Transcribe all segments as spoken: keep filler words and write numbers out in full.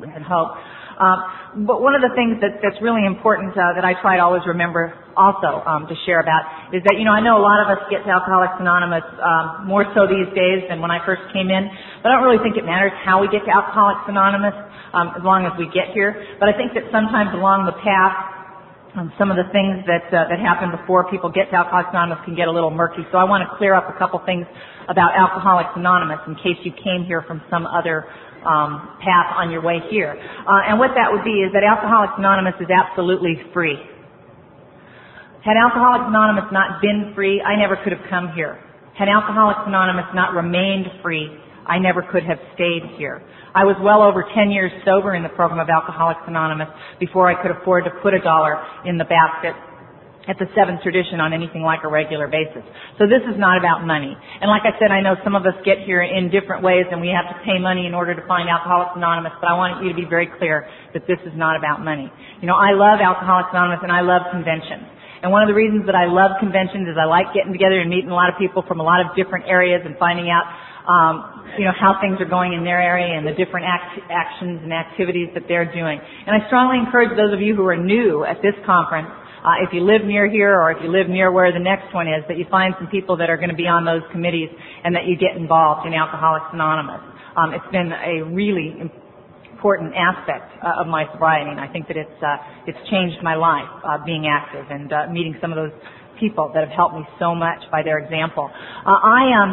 and hope. Um, but one of the things that, that's really important uh, that I try to always remember also um, to share about is that, you know, I know a lot of us get to Alcoholics Anonymous um, more so these days than when I first came in, but I don't really think it matters how we get to Alcoholics Anonymous um, as long as we get here. But I think that sometimes along the path, um, some of the things that uh, that happen before people get to Alcoholics Anonymous can get a little murky. So I want to clear up a couple things about Alcoholics Anonymous in case you came here from some other Um, path on your way here. Uh, and what that would be is that Alcoholics Anonymous is absolutely free. Had Alcoholics Anonymous not been free, I never could have come here. Had Alcoholics Anonymous not remained free, I never could have stayed here. I was well over ten years sober in the program of Alcoholics Anonymous before I could afford to put a dollar in the basket at the seventh tradition on anything like a regular basis. So this is not about money. And like I said, I know some of us get here in different ways and we have to pay money in order to find Alcoholics Anonymous, but I want you to be very clear that this is not about money. You know, I love Alcoholics Anonymous and I love conventions. And one of the reasons that I love conventions is I like getting together and meeting a lot of people from a lot of different areas and finding out, um, you know, how things are going in their area and the different act- actions and activities that they're doing. And I strongly encourage those of you who are new at this conference, Uh, if you live near here or if you live near where the next one is, that you find some people that are going to be on those committees and that you get involved in Alcoholics Anonymous. Um, it's been a really important aspect uh, of my sobriety, and I think that it's uh, it's changed my life uh, being active and uh, meeting some of those people that have helped me so much by their example. Uh, I um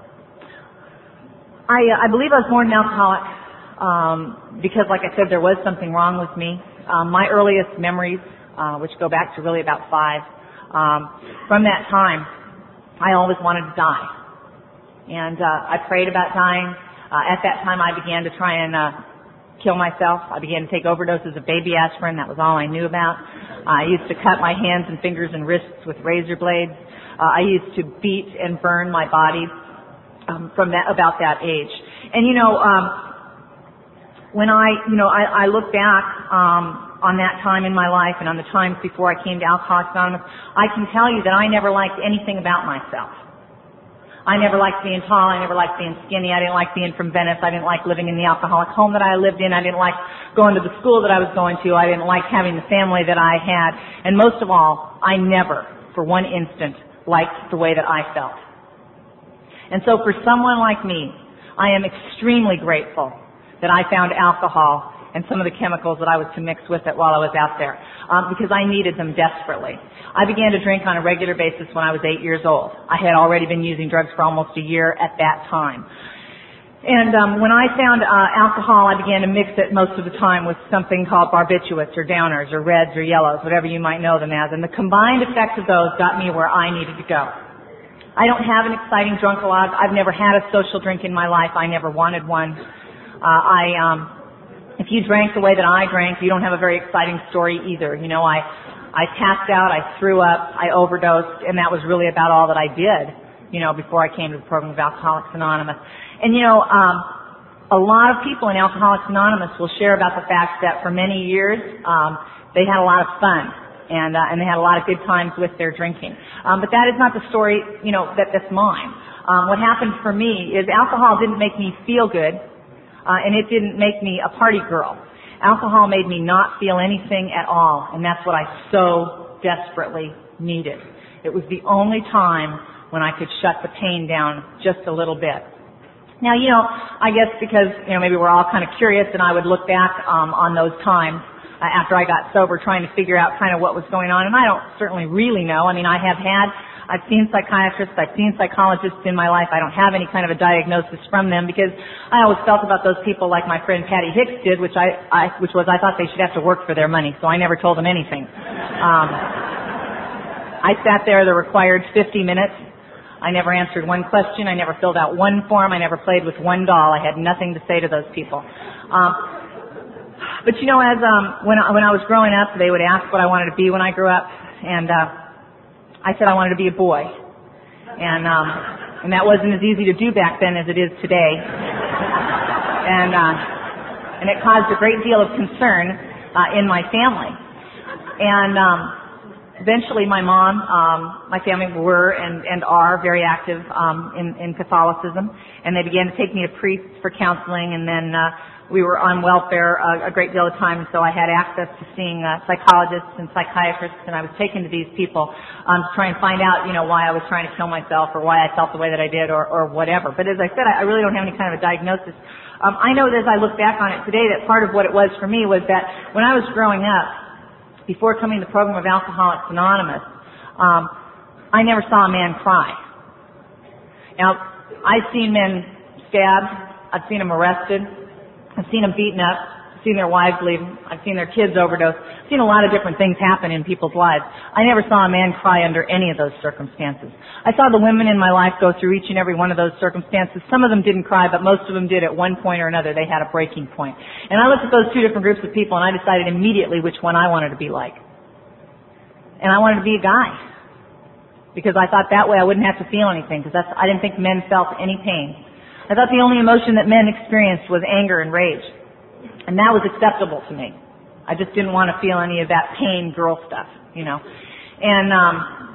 I uh, I believe I was born an alcoholic um, because, like I said, there was something wrong with me. Um, my earliest memories, Uh, which go back to really about five. Um, from that time, I always wanted to die. And uh, I prayed about dying. Uh, at that time, I began to try and uh, kill myself. I began to take overdoses of baby aspirin. That was all I knew about. Uh, I used to cut my hands and fingers and wrists with razor blades. Uh, I used to beat and burn my body um, from that about that age. And, you know, um, when I, you know, I, I look back um, on that time in my life and on the times before I came to Alcoholics Anonymous, I can tell you that I never liked anything about myself. I never liked being tall. I never liked being skinny. I didn't like being from Venice. I didn't like living in the alcoholic home that I lived in. I didn't like going to the school that I was going to. I didn't like having the family that I had. And most of all, I never, for one instant, liked the way that I felt. And so for someone like me, I am extremely grateful that I found alcohol and some of the chemicals that I was to mix with it while I was out there, um, because I needed them desperately. I began to drink on a regular basis when I was eight years old. I had already been using drugs for almost a year at that time. And um, when I found uh, alcohol, I began to mix it most of the time with something called barbiturates or downers or reds or yellows, whatever you might know them as. And the combined effect of those got me where I needed to go. I don't have an exciting drunk-a-log. I've never had a social drink in my life. I never wanted one. Uh, I... Um, If you drank the way that I drank, you don't have a very exciting story either. You know, I, I passed out, I threw up, I overdosed, and that was really about all that I did, you know, before I came to the program of Alcoholics Anonymous. And, you know, um, a lot of people in Alcoholics Anonymous will share about the fact that for many years, um, they had a lot of fun. And, uh, and they had a lot of good times with their drinking. Um, but that is not the story, you know, that, that's mine. Um, what happened for me is alcohol didn't make me feel good. Uh, and it didn't make me a party girl. Alcohol made me not feel anything at all, and that's what I so desperately needed. It was the only time when I could shut the pain down just a little bit. Now, you know, I guess because, you know, maybe we're all kind of curious, and I would look back um, on those times uh, after I got sober trying to figure out kind of what was going on, and I don't certainly really know. I mean, I have had I've seen psychiatrists, I've seen psychologists in my life. I don't have any kind of a diagnosis from them because I always felt about those people like my friend Patty Hicks did, which I, I which was I thought they should have to work for their money, so I never told them anything. Um, I sat there the required fifty minutes. I never answered one question. I never filled out one form. I never played with one doll. I had nothing to say to those people. Um, but you know, as um, when I, when I was growing up, they would ask what I wanted to be when I grew up, and uh, I said I wanted to be a boy, and um, and that wasn't as easy to do back then as it is today, and uh, and it caused a great deal of concern uh, in my family. And um, eventually, my mom, um, my family were and and are very active um, in in Catholicism, and they began to take me to priests for counseling, and then uh, we were on welfare a, a great deal of time, so I had access to seeing uh, psychologists and psychiatrists, and I was taken to these people um, to try and find out, you know, why I was trying to kill myself or why I felt the way that I did or, or whatever. But as I said, I, I really don't have any kind of a diagnosis. Um, I know that as I look back on it today that part of what it was for me was that when I was growing up, before coming to the program of Alcoholics Anonymous, um, I never saw a man cry. Now, I've seen men stabbed, I've seen them arrested, I've seen them beaten up, I've seen their wives leave them, I've seen their kids overdose, I've seen a lot of different things happen in people's lives. I never saw a man cry under any of those circumstances. I saw the women in my life go through each and every one of those circumstances. Some of them didn't cry, but most of them did at one point or another. They had a breaking point. And I looked at those two different groups of people and I decided immediately which one I wanted to be like. And I wanted to be a guy. Because I thought that way I wouldn't have to feel anything, because that's, I didn't think men felt any pain. I thought the only emotion that men experienced was anger and rage. And that was acceptable to me. I just didn't want to feel any of that pain girl stuff, you know. And um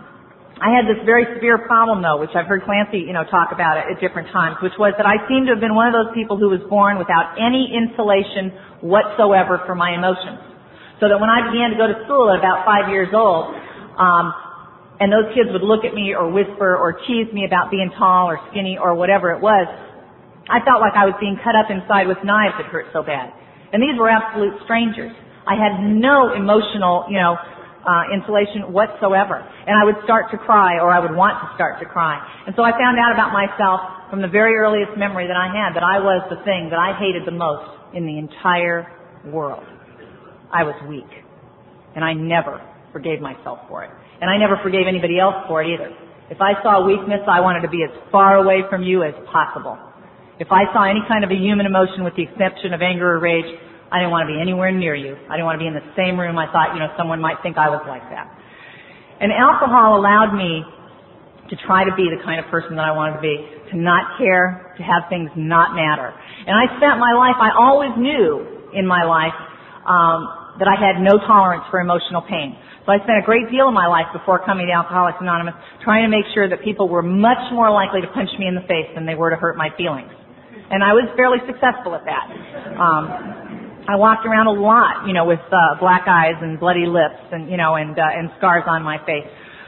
I had this very severe problem, though, which I've heard Clancy, you know, talk about it at different times, which was that I seemed to have been one of those people who was born without any insulation whatsoever for my emotions. So that when I began to go to school at about five years old, um and those kids would look at me or whisper or tease me about being tall or skinny or whatever it was, I felt like I was being cut up inside with knives that hurt so bad. And these were absolute strangers. I had no emotional, you know, uh, insulation whatsoever. And I would start to cry, or I would want to start to cry. And so I found out about myself from the very earliest memory that I had that I was the thing that I hated the most in the entire world. I was weak. And I never forgave myself for it. And I never forgave anybody else for it either. If I saw weakness, I wanted to be as far away from you as possible. If I saw any kind of a human emotion with the exception of anger or rage, I didn't want to be anywhere near you. I didn't want to be in the same room. I thought, you know, someone might think I was like that. And alcohol allowed me to try to be the kind of person that I wanted to be, to not care, to have things not matter. And I spent my life, I always knew in my life um, that I had no tolerance for emotional pain. So I spent a great deal of my life before coming to Alcoholics Anonymous trying to make sure that people were much more likely to punch me in the face than they were to hurt my feelings. And I was fairly successful at that. Um, I walked around a lot, you know, with uh, black eyes and bloody lips and, you know, and, uh, and scars on my face.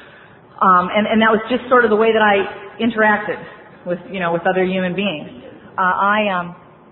Um, and, and that was just sort of the way that I interacted with, you know, with other human beings. Uh, I, um,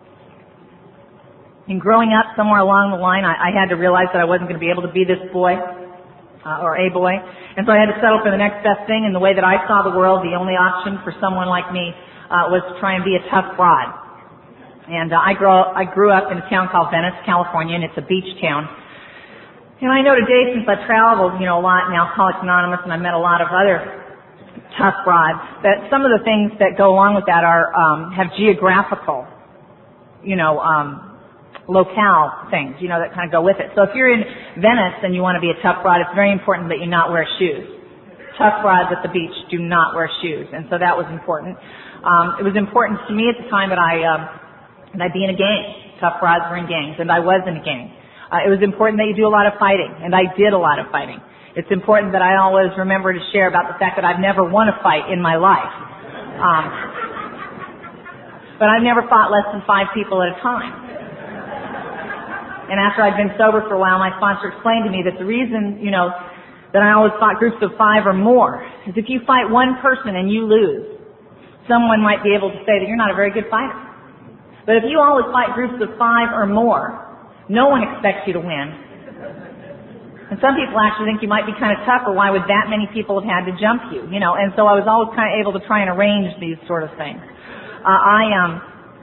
in growing up somewhere along the line, I, I had to realize that I wasn't going to be able to be this boy. Uh, or a boy. And so I had to settle for the next best thing, and the way that I saw the world, the only option for someone like me uh, was to try and be a tough broad. And uh, I, grew, I grew up in a town called Venice, California, and it's a beach town. And I know today, since I've traveled, you know, a lot in Alcoholics Anonymous, and I've met a lot of other tough broads, that some of the things that go along with that are um, have geographical, you know, um, locale things, you know, that kind of go with it. So if you're in Venice and you want to be a tough broad, it's very important that you not wear shoes. Tough broads at the beach do not wear shoes, and so that was important. Um, it was important to me at the time that I um, that I be in a gang. Tough broads were in gangs, and I was in a gang. Uh, it was important that you do a lot of fighting, and I did a lot of fighting. It's important that I always remember to share about the fact that I've never won a fight in my life. Um, but I've never fought less than five people at a time. And after I'd been sober for a while, my sponsor explained to me that the reason, you know, that I always fought groups of five or more is if you fight one person and you lose, someone might be able to say that you're not a very good fighter. But if you always fight groups of five or more, no one expects you to win. And some people actually think you might be kind of tough, or why would that many people have had to jump you, you know? And so I was always kind of able to try and arrange these sort of things. Uh, I, um,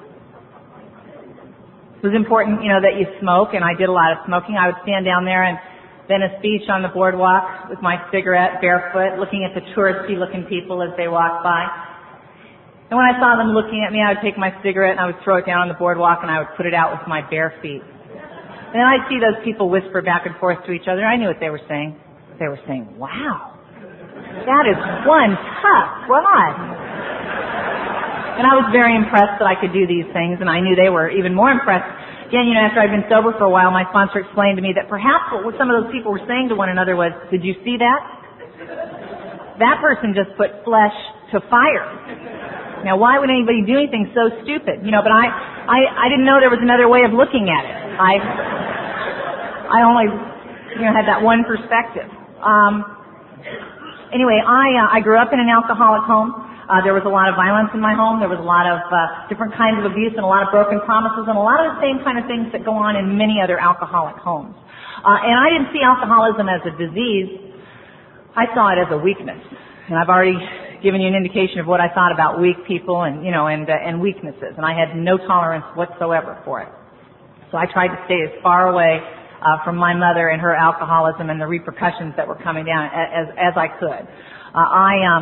It was important, you know, that you smoke, and I did a lot of smoking. I would stand down there in Venice Beach on the boardwalk with my cigarette, barefoot, looking at the touristy-looking people as they walked by. And when I saw them looking at me, I would take my cigarette and I would throw it down on the boardwalk and I would put it out with my bare feet. And then I'd see those people whisper back and forth to each other. I knew what they were saying. They were saying, "Wow, that is one tough rod." And I was very impressed that I could do these things, and I knew they were even more impressed. Again, you know, after I'd been sober for a while, my sponsor explained to me that perhaps what some of those people were saying to one another was, "Did you see that? That person just put flesh to fire." Now, why would anybody do anything so stupid? You know, but I, I, I didn't know there was another way of looking at it. I, I only, you know, had that one perspective. Um, anyway, I, uh, I grew up in an alcoholic home. Uh, there was a lot of violence in my home. There was a lot of uh, different kinds of abuse and a lot of broken promises and a lot of the same kind of things that go on in many other alcoholic homes. Uh, and I didn't see alcoholism as a disease. I saw it as a weakness. And I've already given you an indication of what I thought about weak people and, you know, and, uh, and weaknesses. And I had no tolerance whatsoever for it. So I tried to stay as far away uh, from my mother and her alcoholism and the repercussions that were coming down as, as I could. Uh, I, um,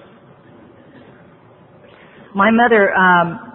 my mother, um,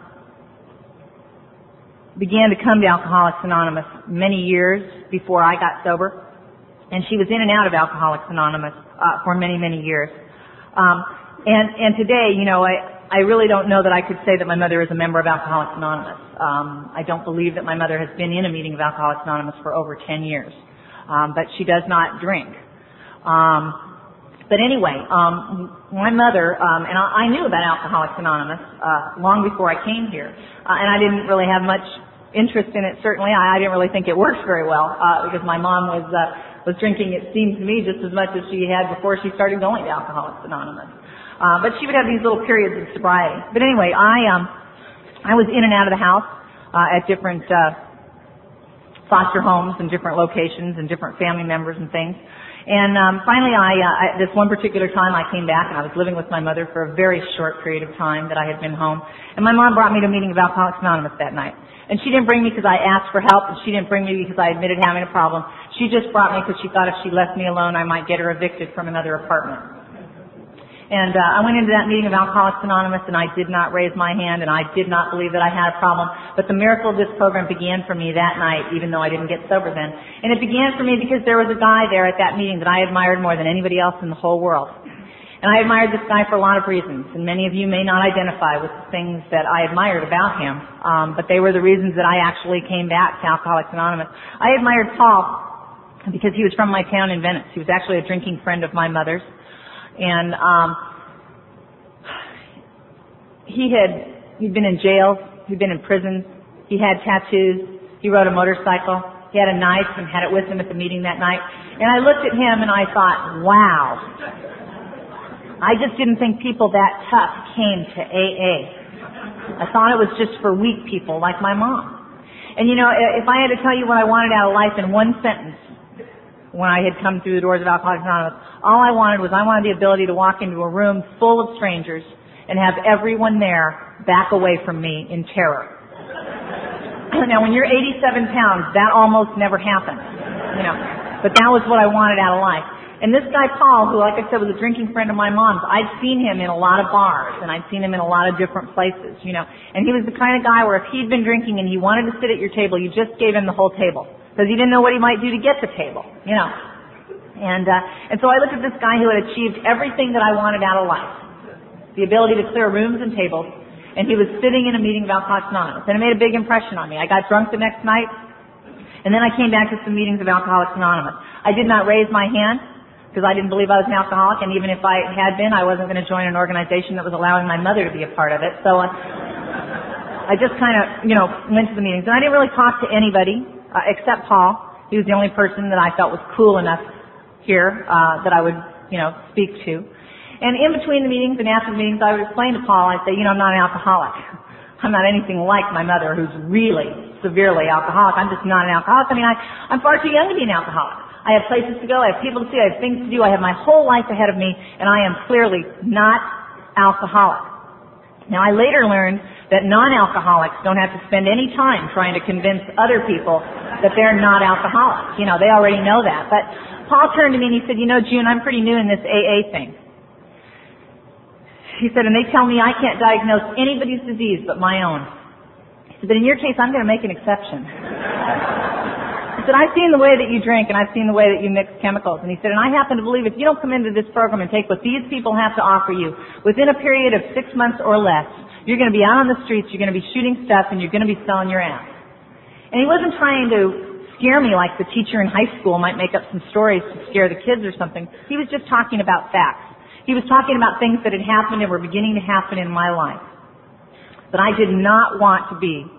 began to come to Alcoholics Anonymous many years before I got sober. And she was in and out of Alcoholics Anonymous, uh, for many, many years. Um, and, and today, you know, I, I really don't know that I could say that my mother is a member of Alcoholics Anonymous. Um, I don't believe that my mother has been in a meeting of Alcoholics Anonymous for over ten years. Um, but she does not drink. Um, But anyway, um, my mother, um, and I, I knew about Alcoholics Anonymous uh, long before I came here, uh, and I didn't really have much interest in it. Certainly, I, I didn't really think it worked very well uh, because my mom was uh, was drinking. It seemed to me just as much as she had before she started going to Alcoholics Anonymous. Uh, but she would have these little periods of sobriety. But anyway, I um, I was in and out of the house uh, at different uh, foster homes and different locations and different family members and things. And um, finally, I, uh, I, this one particular time I came back, and I was living with my mother for a very short period of time that I had been home. And my mom brought me to a meeting of Alcoholics Anonymous that night. And she didn't bring me because I asked for help, and she didn't bring me because I admitted having a problem. She just brought me because she thought if she left me alone, I might get her evicted from another apartment. And uh, I went into that meeting of Alcoholics Anonymous, and I did not raise my hand, and I did not believe that I had a problem. But the miracle of this program began for me that night, even though I didn't get sober then. And it began for me because there was a guy there at that meeting that I admired more than anybody else in the whole world. And I admired this guy for a lot of reasons, and many of you may not identify with the things that I admired about him, um, but they were the reasons that I actually came back to Alcoholics Anonymous. I admired Paul because he was from my town in Venice. He was actually a drinking friend of my mother's. And um, he had he'd been in jail, he'd been in prison, he had tattoos, he rode a motorcycle, he had a knife and had it with him at the meeting that night. And I looked at him and I thought, wow, I just didn't think people that tough came to A A. I thought it was just for weak people like my mom. And you know, if I had to tell you what I wanted out of life in one sentence, when I had come through the doors of Alcoholics Anonymous, all I wanted was I wanted the ability to walk into a room full of strangers and have everyone there back away from me in terror. Now, when you're eighty-seven pounds, that almost never happens, you know. But that was what I wanted out of life. And this guy, Paul, who, like I said, was a drinking friend of my mom's, I'd seen him in a lot of bars, and I'd seen him in a lot of different places, you know. And he was the kind of guy where if he'd been drinking and he wanted to sit at your table, you just gave him the whole table. Because he didn't know what he might do to get the table, you know. And uh, and so I looked at this guy who had achieved everything that I wanted out of life. The ability to clear rooms and tables. And he was sitting in a meeting of Alcoholics Anonymous. And it made a big impression on me. I got drunk the next night. And then I came back to some meetings of Alcoholics Anonymous. I did not raise my hand because I didn't believe I was an alcoholic. And even if I had been, I wasn't going to join an organization that was allowing my mother to be a part of it. So uh, I just kind of, you know, went to the meetings. And I didn't really talk to anybody. Uh, except Paul. He was the only person that I felt was cool enough here uh, that I would, you know, speak to. And in between the meetings and after the meetings, I would explain to Paul, I'd say, you know, I'm not an alcoholic. I'm not anything like my mother, who's really severely alcoholic. I'm just not an alcoholic. I mean, I, I'm far too young to be an alcoholic. I have places to go. I have people to see. I have things to do. I have my whole life ahead of me, and I am clearly not alcoholic. Now, I later learned that non-alcoholics don't have to spend any time trying to convince other people that they're not alcoholics. You know, they already know that. But Paul turned to me and he said, you know, June, I'm pretty new in this A A thing. He said, and they tell me I can't diagnose anybody's disease but my own. He said, but in your case, I'm going to make an exception. He said, I've seen the way that you drink and I've seen the way that you mix chemicals. And he said, and I happen to believe if you don't come into this program and take what these people have to offer you within a period of six months or less, you're going to be out on the streets, you're going to be shooting stuff, and you're going to be selling your ass. And he wasn't trying to scare me like the teacher in high school might make up some stories to scare the kids or something. He was just talking about facts. He was talking about things that had happened and were beginning to happen in my life. But I did not want to be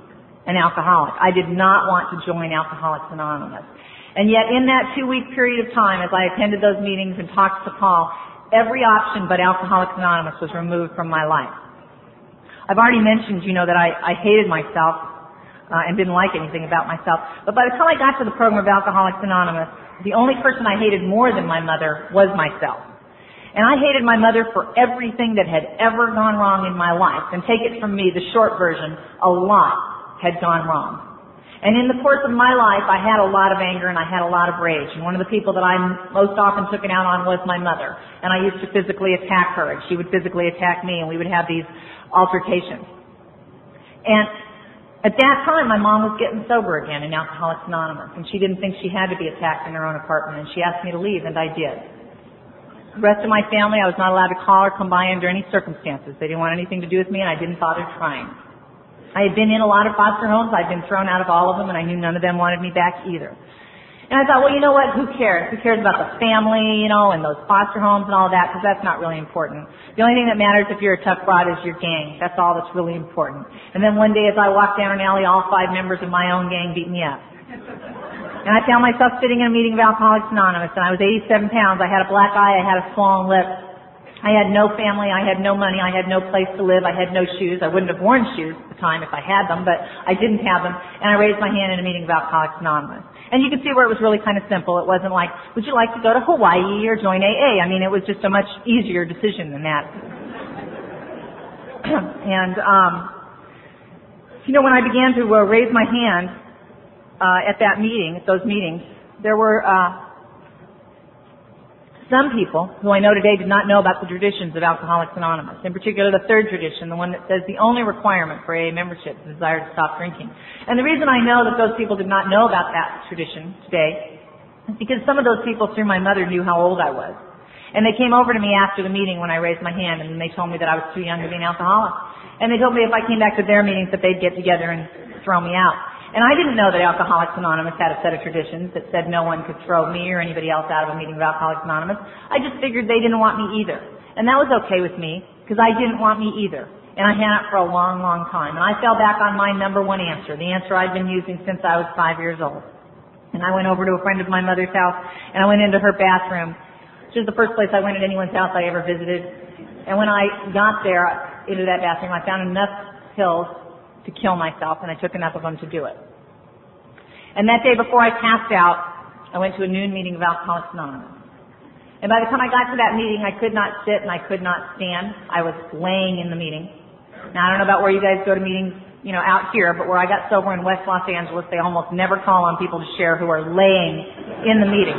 an alcoholic. I did not want to join Alcoholics Anonymous. And yet in that two-week period of time, as I attended those meetings and talked to Paul, every option but Alcoholics Anonymous was removed from my life. I've already mentioned, you know, that I, I hated myself uh, and didn't like anything about myself. But by the time I got to the program of Alcoholics Anonymous, the only person I hated more than my mother was myself. And I hated my mother for everything that had ever gone wrong in my life. And take it from me, the short version, a lot had gone wrong. And in the course of my life, I had a lot of anger and I had a lot of rage. And one of the people that I most often took it out on was my mother. And I used to physically attack her, and she would physically attack me, and we would have these altercations. And at that time, my mom was getting sober again in Alcoholics Anonymous, and she didn't think she had to be attacked in her own apartment, and she asked me to leave, and I did. The rest of my family, I was not allowed to call or come by under any circumstances. They didn't want anything to do with me, and I didn't bother trying. I had been in a lot of foster homes. I'd been thrown out of all of them, and I knew none of them wanted me back either. And I thought, well, you know what? Who cares? Who cares about the family, you know, and those foster homes and all that, because that's not really important. The only thing that matters if you're a tough broad is your gang. That's all that's really important. And then one day as I walked down an alley, all five members of my own gang beat me up. And I found myself sitting in a meeting of Alcoholics Anonymous, and I was eighty-seven pounds. I had a black eye. I had a swollen lip. I had no family, I had no money, I had no place to live, I had no shoes. I wouldn't have worn shoes at the time if I had them, but I didn't have them, and I raised my hand in a meeting of Alcoholics Anonymous. And you can see where it was really kind of simple. It wasn't like, would you like to go to Hawaii or join A A? I mean, it was just a much easier decision than that. and, um, you know, when I began to uh, raise my hand uh, at that meeting, at those meetings, there were uh, some people who I know today did not know about the traditions of Alcoholics Anonymous, in particular the third tradition, the one that says the only requirement for A A membership is the desire to stop drinking. And the reason I know that those people did not know about that tradition today is because some of those people through my mother knew how old I was. And they came over to me after the meeting when I raised my hand, and they told me that I was too young to be an alcoholic. And they told me if I came back to their meetings that they'd get together and throw me out. And I didn't know that Alcoholics Anonymous had a set of traditions that said no one could throw me or anybody else out of a meeting of Alcoholics Anonymous. I just figured they didn't want me either. And that was okay with me, because I didn't want me either. And I had it for a long, long time. And I fell back on my number one answer, the answer I'd been using since I was five years old. And I went over to a friend of my mother's house, and I went into her bathroom, which is the first place I went at anyone's house I ever visited. And when I got there into that bathroom, I found enough pills to kill myself, and I took enough of them to do it. And that day before I passed out, I went to a noon meeting of Alcoholics Anonymous. And by the time I got to that meeting, I could not sit and I could not stand. I was laying in the meeting. Now, I don't know about where you guys go to meetings, you know, out here, but where I got sober in West Los Angeles, they almost never call on people to share who are laying in the meeting.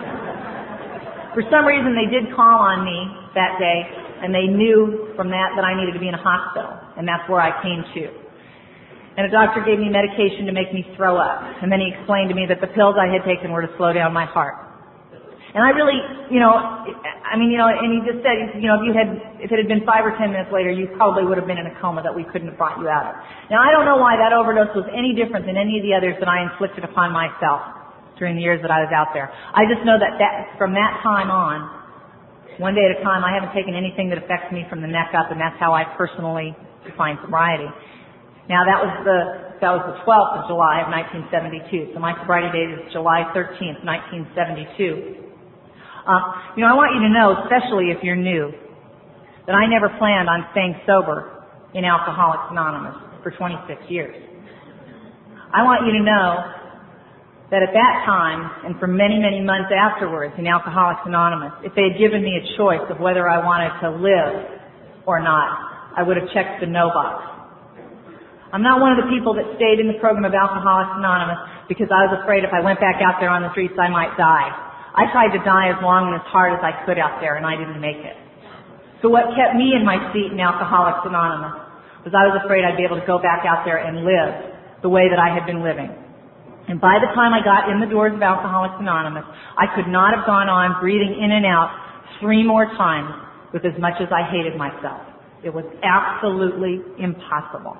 For some reason, they did call on me that day, and they knew from that that I needed to be in a hospital, and that's where I came to. And a doctor gave me medication to make me throw up. And then he explained to me that the pills I had taken were to slow down my heart. And I really, you know, I mean, you know, and he just said, you know, if you had, if it had been five or ten minutes later, you probably would have been in a coma that we couldn't have brought you out of. Now, I don't know why that overdose was any different than any of the others that I inflicted upon myself during the years that I was out there. I just know that, that from that time on, one day at a time, I haven't taken anything that affects me from the neck up, and that's how I personally define sobriety. Now that was the that was the twelfth of July of nineteen seventy-two. So my sobriety date is July thirteenth, nineteen seventy-two. Uh, you know, I want you to know, especially if you're new, that I never planned on staying sober in Alcoholics Anonymous for twenty-six years. I want you to know that at that time, and for many, many months afterwards in Alcoholics Anonymous, if they had given me a choice of whether I wanted to live or not, I would have checked the no box. I'm not one of the people that stayed in the program of Alcoholics Anonymous because I was afraid if I went back out there on the streets I might die. I tried to die as long and as hard as I could out there, and I didn't make it. So what kept me in my seat in Alcoholics Anonymous was I was afraid I'd be able to go back out there and live the way that I had been living. And by the time I got in the doors of Alcoholics Anonymous, I could not have gone on breathing in and out three more times with as much as I hated myself. It was absolutely impossible.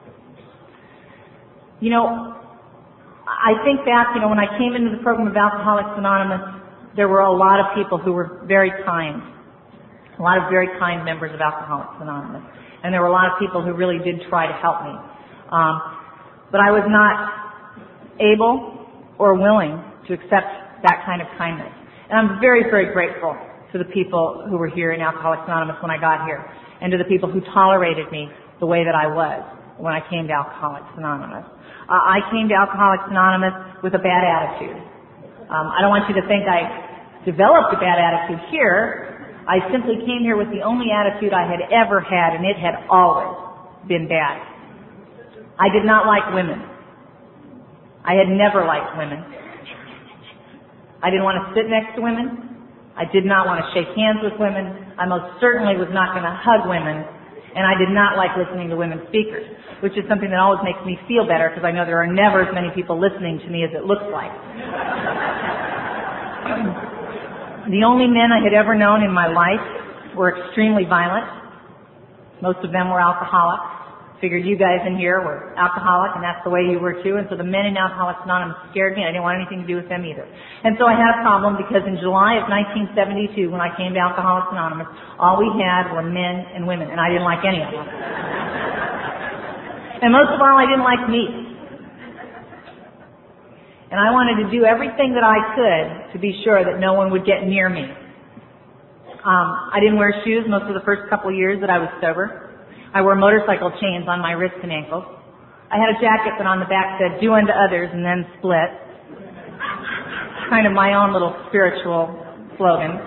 You know, I think back, you know, when I came into the program of Alcoholics Anonymous, there were a lot of people who were very kind. A lot of very kind members of Alcoholics Anonymous. And there were a lot of people who really did try to help me. Um, but I was not able or willing to accept that kind of kindness. And I'm very, very grateful to the people who were here in Alcoholics Anonymous when I got here, and to the people who tolerated me the way that I was when I came to Alcoholics Anonymous. Uh, I came to Alcoholics Anonymous with a bad attitude. Um, I don't want you to think I developed a bad attitude here. I simply came here with the only attitude I had ever had, and it had always been bad. I did not like women. I had never liked women. I didn't want to sit next to women. I did not want to shake hands with women. I most certainly was not going to hug women. And I did not like listening to women speakers, which is something that always makes me feel better because I know there are never as many people listening to me as it looks like. The only men I had ever known in my life were extremely violent. Most of them were alcoholics. Figured you guys in here were alcoholic, and that's the way you were too. And so the men in Alcoholics Anonymous scared me. I didn't want anything to do with them either. And so I had a problem because in July of nineteen seventy-two, when I came to Alcoholics Anonymous, all we had were men and women, and I didn't like any of them. And most of all, I didn't like meat. And I wanted to do everything that I could to be sure that no one would get near me. Um, I didn't wear shoes most of the first couple of years that I was sober. I wore motorcycle chains on my wrists and ankles. I had a jacket that on the back said, "Do unto others and then split." Kind of my own little spiritual slogan.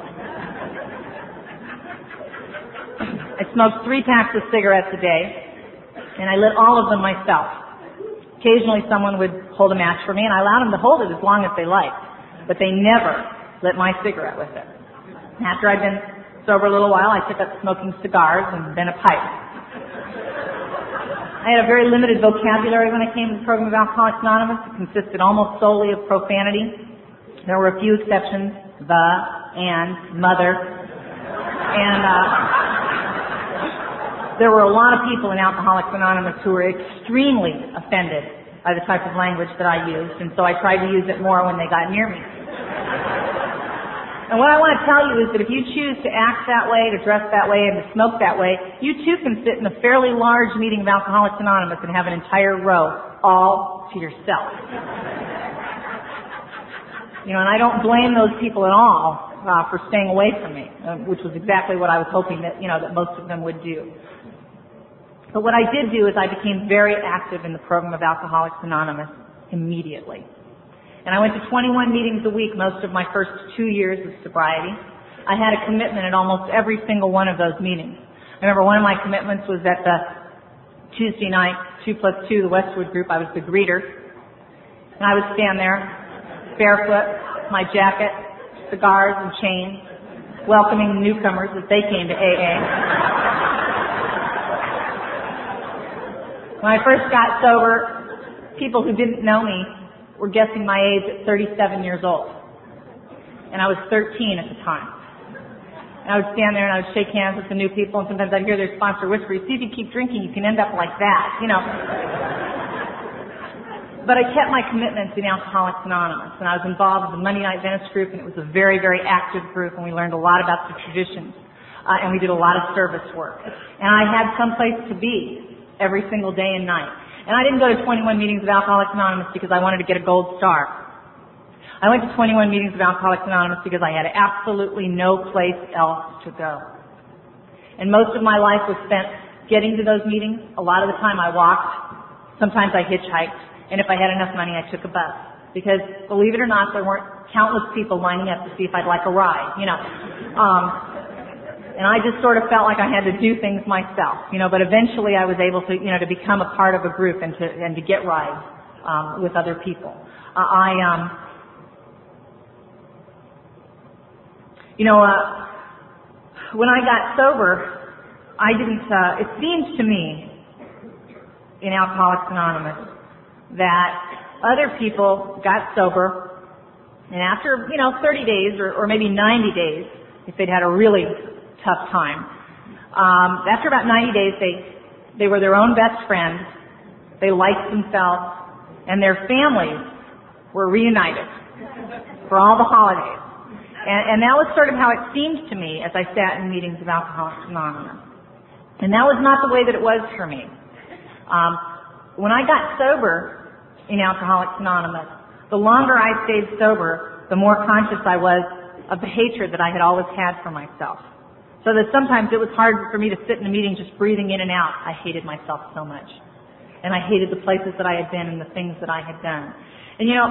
I smoked three packs of cigarettes a day, and I lit all of them myself. Occasionally someone would hold a match for me, and I allowed them to hold it as long as they liked, but they never lit my cigarette with it. After I'd been sober a little while, I took up smoking cigars and then a pipe. I had a very limited vocabulary when I came to the program of Alcoholics Anonymous. It consisted almost solely of profanity. There were a few exceptions, the, and, mother. And uh, there were a lot of people in Alcoholics Anonymous who were extremely offended by the type of language that I used, and so I tried to use it more when they got near me. And what I want to tell you is that if you choose to act that way, to dress that way, and to smoke that way, you too can sit in a fairly large meeting of Alcoholics Anonymous and have an entire row all to yourself. You know, and I don't blame those people at all uh, for staying away from me, uh, which was exactly what I was hoping that, you know, that most of them would do. But what I did do is I became very active in the program of Alcoholics Anonymous immediately. And I went to twenty-one meetings a week most of my first two years of sobriety. I had a commitment at almost every single one of those meetings. I remember one of my commitments was at the Tuesday night, two plus two, the Westwood group. I was the greeter. And I would stand there, barefoot, my jacket, cigars and chains, welcoming the newcomers as they came to A A. When I first got sober, people who didn't know me were guessing my age at thirty-seven years old. And I was thirteen at the time. And I would stand there and I would shake hands with the new people, and sometimes I'd hear their sponsor whisper, "See, if you keep drinking, you can end up like that," you know. But I kept my commitments in Alcoholics Anonymous, and I was involved with the Monday Night Venice group, and it was a very, very active group, and we learned a lot about the traditions, uh, and we did a lot of service work. And I had some place to be every single day and night. And I didn't go to twenty-one meetings of Alcoholics Anonymous because I wanted to get a gold star. I went to twenty-one meetings of Alcoholics Anonymous because I had absolutely no place else to go. And most of my life was spent getting to those meetings. A lot of the time I walked. Sometimes I hitchhiked. And if I had enough money, I took a bus. Because, believe it or not, there weren't countless people lining up to see if I'd like a ride, you know. Um, And I just sort of felt like I had to do things myself, you know, but eventually I was able to, you know, to become a part of a group and to, and to get rides, um, with other people. Uh, I, um, you know, uh, when I got sober, I didn't, uh, it seemed to me in Alcoholics Anonymous that other people got sober, and after, you know, thirty days or, or maybe ninety days, if they'd had a really tough time. Um, after about ninety days, they they were their own best friends. They liked themselves, and their families were reunited for all the holidays. And, and that was sort of how it seemed to me as I sat in meetings of Alcoholics Anonymous. And that was not the way that it was for me. Um, When I got sober in Alcoholics Anonymous, the longer I stayed sober, the more conscious I was of the hatred that I had always had for myself. So that sometimes it was hard for me to sit in a meeting just breathing in and out. I hated myself so much. And I hated the places that I had been and the things that I had done. And you know,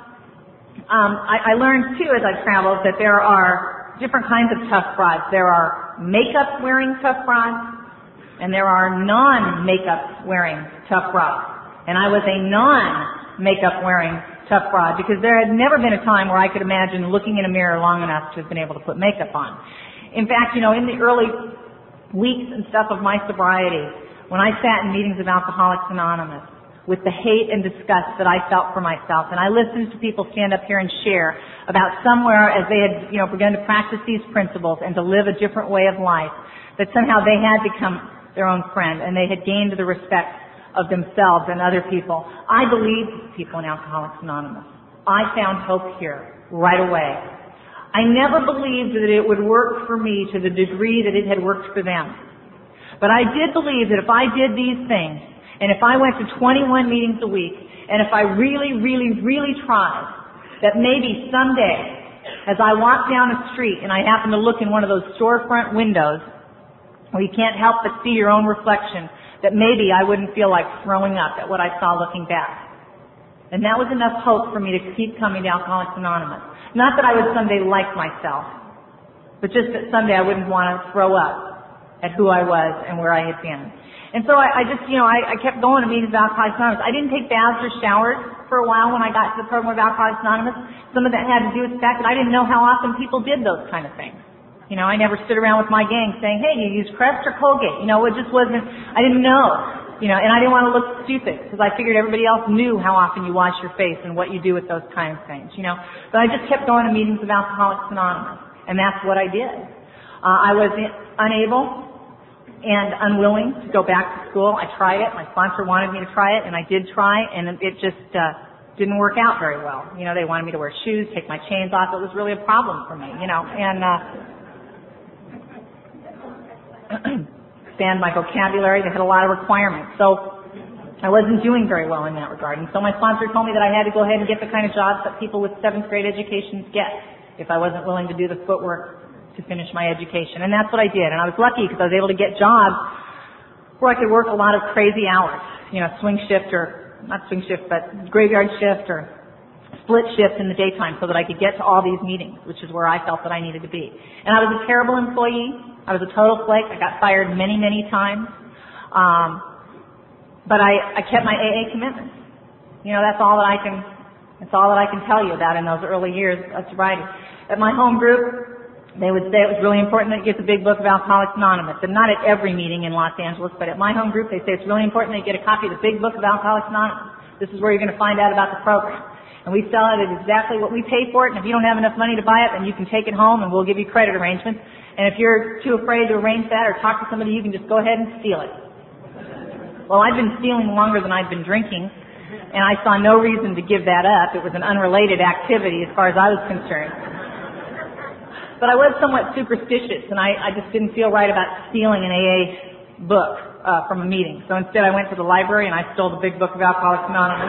um, I, I learned too as I traveled that there are different kinds of tough broads. There are makeup wearing tough broads, and there are non-makeup wearing tough broads. And I was a non-makeup wearing tough broad because there had never been a time where I could imagine looking in a mirror long enough to have been able to put makeup on. In fact, you know, in the early weeks and stuff of my sobriety, when I sat in meetings of Alcoholics Anonymous with the hate and disgust that I felt for myself, and I listened to people stand up here and share about somewhere as they had, you know, begun to practice these principles and to live a different way of life, that somehow they had become their own friend and they had gained the respect of themselves and other people. I believed people in Alcoholics Anonymous. I found hope here right away. I never believed that it would work for me to the degree that it had worked for them. But I did believe that if I did these things, and if I went to twenty-one meetings a week, and if I really, really, really tried, that maybe someday, as I walked down a street and I happened to look in one of those storefront windows where you can't help but see your own reflection, that maybe I wouldn't feel like throwing up at what I saw looking back. And that was enough hope for me to keep coming to Alcoholics Anonymous. Not that I would someday like myself, but just that someday I wouldn't want to throw up at who I was and where I had been. And so I, I just, you know, I, I kept going to meetings of Alcoholics Anonymous. I didn't take baths or showers for a while when I got to the program of Alcoholics Anonymous. Some of that had to do with the fact that I didn't know how often people did those kind of things. You know, I never stood around with my gang saying, hey, you use Crest or Colgate? You know, it just wasn't, I didn't know. You know, and I didn't want to look stupid because I figured everybody else knew how often you wash your face and what you do with those kind of things, you know. But I just kept going to meetings of Alcoholics Anonymous, and that's what I did. Uh, I was unable and unwilling to go back to school. I tried it. My sponsor wanted me to try it, and I did try, and it just uh, didn't work out very well. You know, they wanted me to wear shoes, take my chains off. It was really a problem for me, you know, and uh, expand my vocabulary. They had a lot of requirements. So I wasn't doing very well in that regard. And so my sponsor told me that I had to go ahead and get the kind of jobs that people with seventh grade educations get if I wasn't willing to do the footwork to finish my education. And that's what I did. And I was lucky because I was able to get jobs where I could work a lot of crazy hours. You know, swing shift or, not swing shift, but graveyard shift or split shift in the daytime so that I could get to all these meetings, which is where I felt that I needed to be. And I was a terrible employee. I was a total flake. I got fired many, many times. Um, but I, I kept my A A commitment. You know, that's all that I can, that's all that I can tell you about in those early years of sobriety. At my home group, they would say it was really important that you get the big book of Alcoholics Anonymous. And not at every meeting in Los Angeles, but at my home group, they say it's really important that you get a copy of the big book of Alcoholics Anonymous. This is where you're going to find out about the program. And we sell it at exactly what we pay for it. And if you don't have enough money to buy it, then you can take it home and we'll give you credit arrangements. And if you're too afraid to arrange that or talk to somebody, you can just go ahead and steal it. Well, I've been stealing longer than I've been drinking, and I saw no reason to give that up. It was an unrelated activity as far as I was concerned. But I was somewhat superstitious, and I, I just didn't feel right about stealing an A A book uh, from a meeting. So instead I went to the library and I stole the big book of Alcoholics Anonymous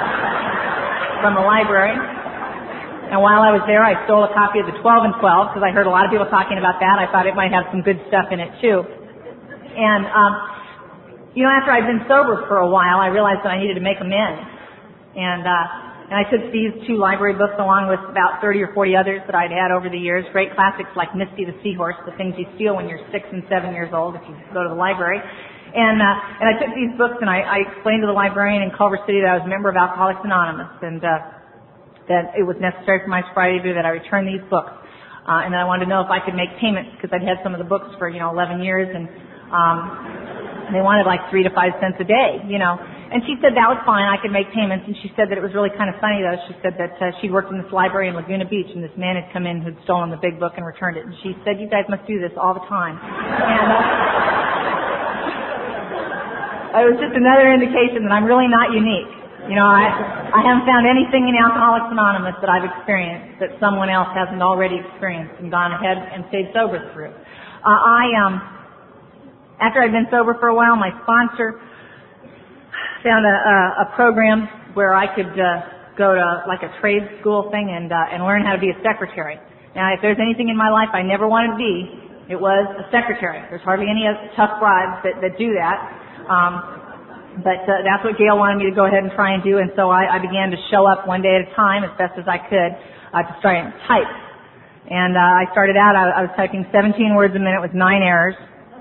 from the library. And while I was there, I stole a copy of the twelve and twelve because I heard a lot of people talking about that. I thought it might have some good stuff in it too. And, um, you know, after I'd been sober for a while, I realized that I needed to make amends. And, uh, And I took these two library books along with about thirty or forty others that I'd had over the years, great classics like Misty the Seahorse, the things you steal when you're six and seven years old if you go to the library. And uh, and I took these books and I, I explained to the librarian in Culver City that I was a member of Alcoholics Anonymous and uh, that it was necessary for my sobriety to do that. I returned these books. Uh, and then I wanted to know if I could make payments because I'd had some of the books for, you know, eleven years and um, they wanted like three to five cents a day, you know. And she said that was fine, I could make payments, and she said that it was really kind of funny though. She said that uh, she'd worked in this library in Laguna Beach, and this man had come in who'd stolen the big book and returned it. And she said, you guys must do this all the time. And uh, it was just another indication that I'm really not unique. You know, I, I haven't found anything in Alcoholics Anonymous that I've experienced that someone else hasn't already experienced and gone ahead and stayed sober through. Uh, I, um, after I'd been sober for a while, my sponsor found a, a, a program where I could uh, go to like a trade school thing and uh, and learn how to be a secretary. Now, if there's anything in my life I never wanted to be, it was a secretary. There's hardly any tough brides that, that do that. Um, but uh, that's what Gail wanted me to go ahead and try and do, and so I, I began to show up one day at a time as best as I could uh, to try and type. And uh, I started out, I, I was typing seventeen words a minute with nine errors.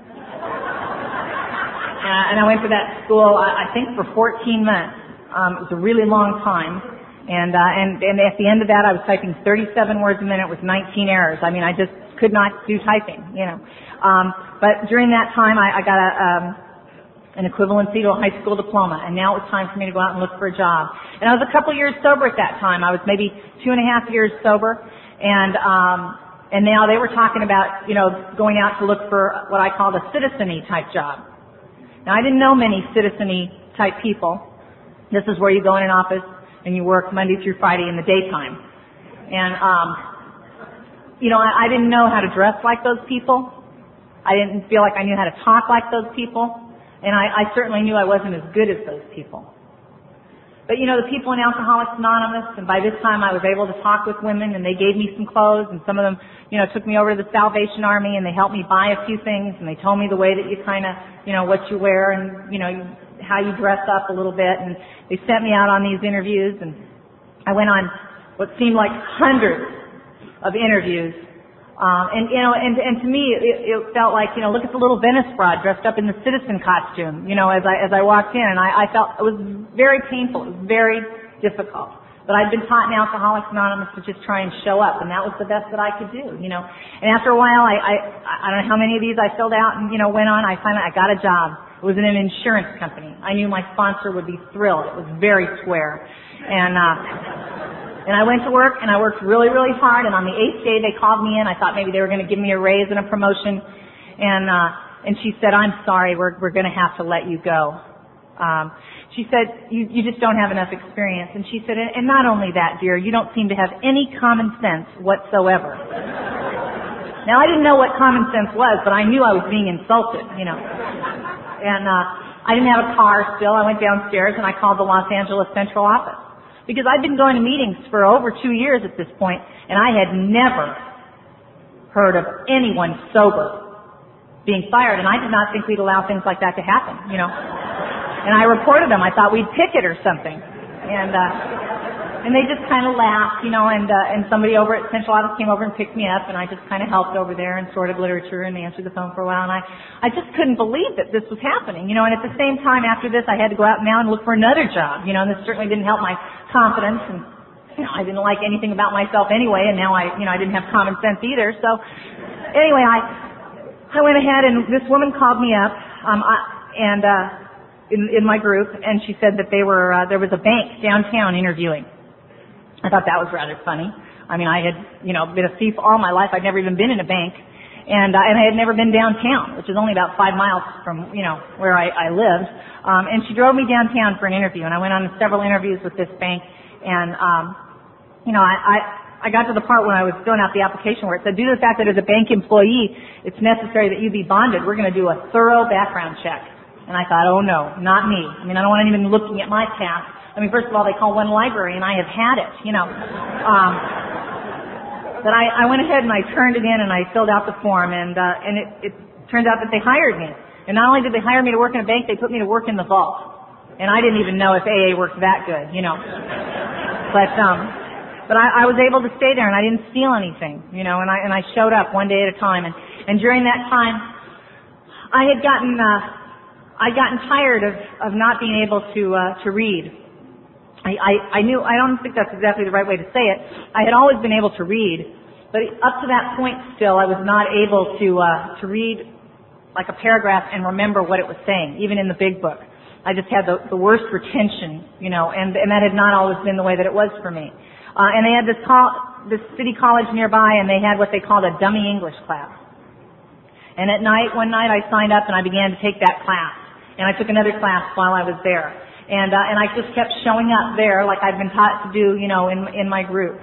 Uh, and I went to that school, I, I think, for fourteen months. Um, it was a really long time. And, uh, and, and at the end of that, I was typing thirty-seven words a minute with nineteen errors. I mean, I just could not do typing, you know. Um, but during that time, I, I got a, um, an equivalency to a high school diploma, and now it was time for me to go out and look for a job. And I was a couple years sober at that time. I was maybe two and a half years sober, and um, and now they were talking about, you know, going out to look for what I called a citizen-y type job. Now, I didn't know many citizen-y type people. This is where you go in an office and you work Monday through Friday in the daytime. And, um, you know, I, I didn't know how to dress like those people. I didn't feel like I knew how to talk like those people. And I, I certainly knew I wasn't as good as those people. But, you know, the people in Alcoholics Anonymous, and by this time I was able to talk with women, and they gave me some clothes, and some of them, you know, took me over to the Salvation Army, and they helped me buy a few things, and they told me the way that you kind of, you know, what you wear, and, you know, you, how you dress up a little bit, and they sent me out on these interviews, and I went on what seemed like hundreds of interviews. Um, and, you know, and, and to me, it, it felt like, you know, look at the little Venice broad dressed up in the citizen costume, you know, as I, as I walked in. And I, I felt it was very painful. It was very difficult. But I'd been taught in Alcoholics Anonymous to just try and show up, and that was the best that I could do, you know. And after a while, I, I, I don't know how many of these I filled out and, you know, went on. I finally, I got a job. It was in an insurance company. I knew my sponsor would be thrilled. It was very square. And, uh, And I went to work, and I worked really, really hard, and on the eighth day they called me in. I thought maybe they were going to give me a raise and a promotion. And uh, and she said, I'm sorry, we're we're going to have to let you go. Um, she said, you, you just don't have enough experience. And she said, and, and not only that, dear, you don't seem to have any common sense whatsoever. Now, I didn't know what common sense was, but I knew I was being insulted, you know. And uh, I didn't have a car still. I went downstairs, and I called the Los Angeles Central office. Because I'd been going to meetings for over two years at this point, and I had never heard of anyone sober being fired, and I did not think we'd allow things like that to happen, you know. And I reported them. I thought we'd picket or something. And uh, and they just kind of laughed, you know, and uh, and somebody over at Central Office came over and picked me up, and I just kind of helped over there and sorted literature and answered the phone for a while, and I, I just couldn't believe that this was happening, you know, and at the same time after this I had to go out now and look for another job, you know, and this certainly didn't help my confidence, and, you know, I didn't like anything about myself anyway, and now I, you know, I didn't have common sense either, so anyway, I, I went ahead, and this woman called me up, um, I, and, uh, in, in my group, and she said that they were, uh, there was a bank downtown interviewing. I thought that was rather funny. I mean, I had, you know, been a thief all my life. I'd never even been in a bank. And, uh, and I had never been downtown, which is only about five miles from, you know, where I, I lived. Um, and she drove me downtown for an interview, and I went on several interviews with this bank. And, um, you know, I, I, I got to the part when I was filling out the application where it said, due to the fact that as a bank employee, it's necessary that you be bonded, we're going to do a thorough background check. And I thought, oh no, not me. I mean, I don't want anyone looking at my past. I mean, first of all, they call one library, and I have had it, you know. Um, but I, I went ahead and I turned it in, and I filled out the form, and uh, and it, it turned out that they hired me. And not only did they hire me to work in a bank, they put me to work in the vault. And I didn't even know if A A worked that good, you know. But um, but I, I was able to stay there, and I didn't steal anything, you know. And I and I showed up one day at a time, and and during that time, I had gotten uh, I'd gotten tired of of not being able to uh, to read. I, I, I knew, I don't think that's exactly the right way to say it. I had always been able to read, but up to that point still, I was not able to, uh, to read like a paragraph and remember what it was saying, even in the big book. I just had the, the worst retention, you know, and, and that had not always been the way that it was for me. Uh, and they had this call, this city college nearby, and they had what they called a dummy English class. And at night, one night I signed up and I began to take that class. And I took another class while I was there. And, uh, and I just kept showing up there like I'd been taught to do, you know, in, in my group.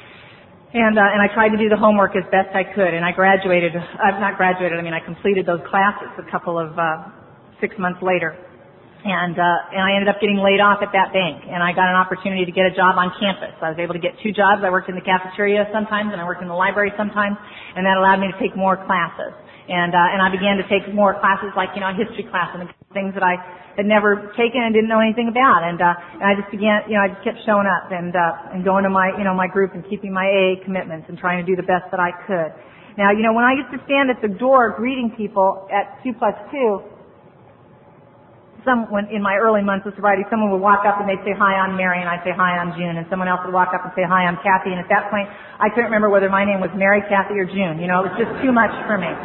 And, uh, and I tried to do the homework as best I could, and I graduated, I've not graduated, I mean I completed those classes a couple of, uh, six months later. And, uh, and I ended up getting laid off at that bank, and I got an opportunity to get a job on campus. I was able to get two jobs. I worked in the cafeteria sometimes, and I worked in the library sometimes, and that allowed me to take more classes. And, uh, and I began to take more classes like, you know, a history class and things that I had never taken and didn't know anything about. And, uh, and I just began, you know, I just kept showing up and, uh, and going to my, you know, my group and keeping my A A commitments and trying to do the best that I could. Now, you know, when I used to stand at the door greeting people at two plus two, someone in my early months of sobriety, someone would walk up and they'd say, "Hi, I'm Mary," and I'd say, "Hi, I'm June," and someone else would walk up and say, "Hi, I'm Kathy," and at that point, I couldn't remember whether my name was Mary, Kathy, or June. You know, it was just too much for me.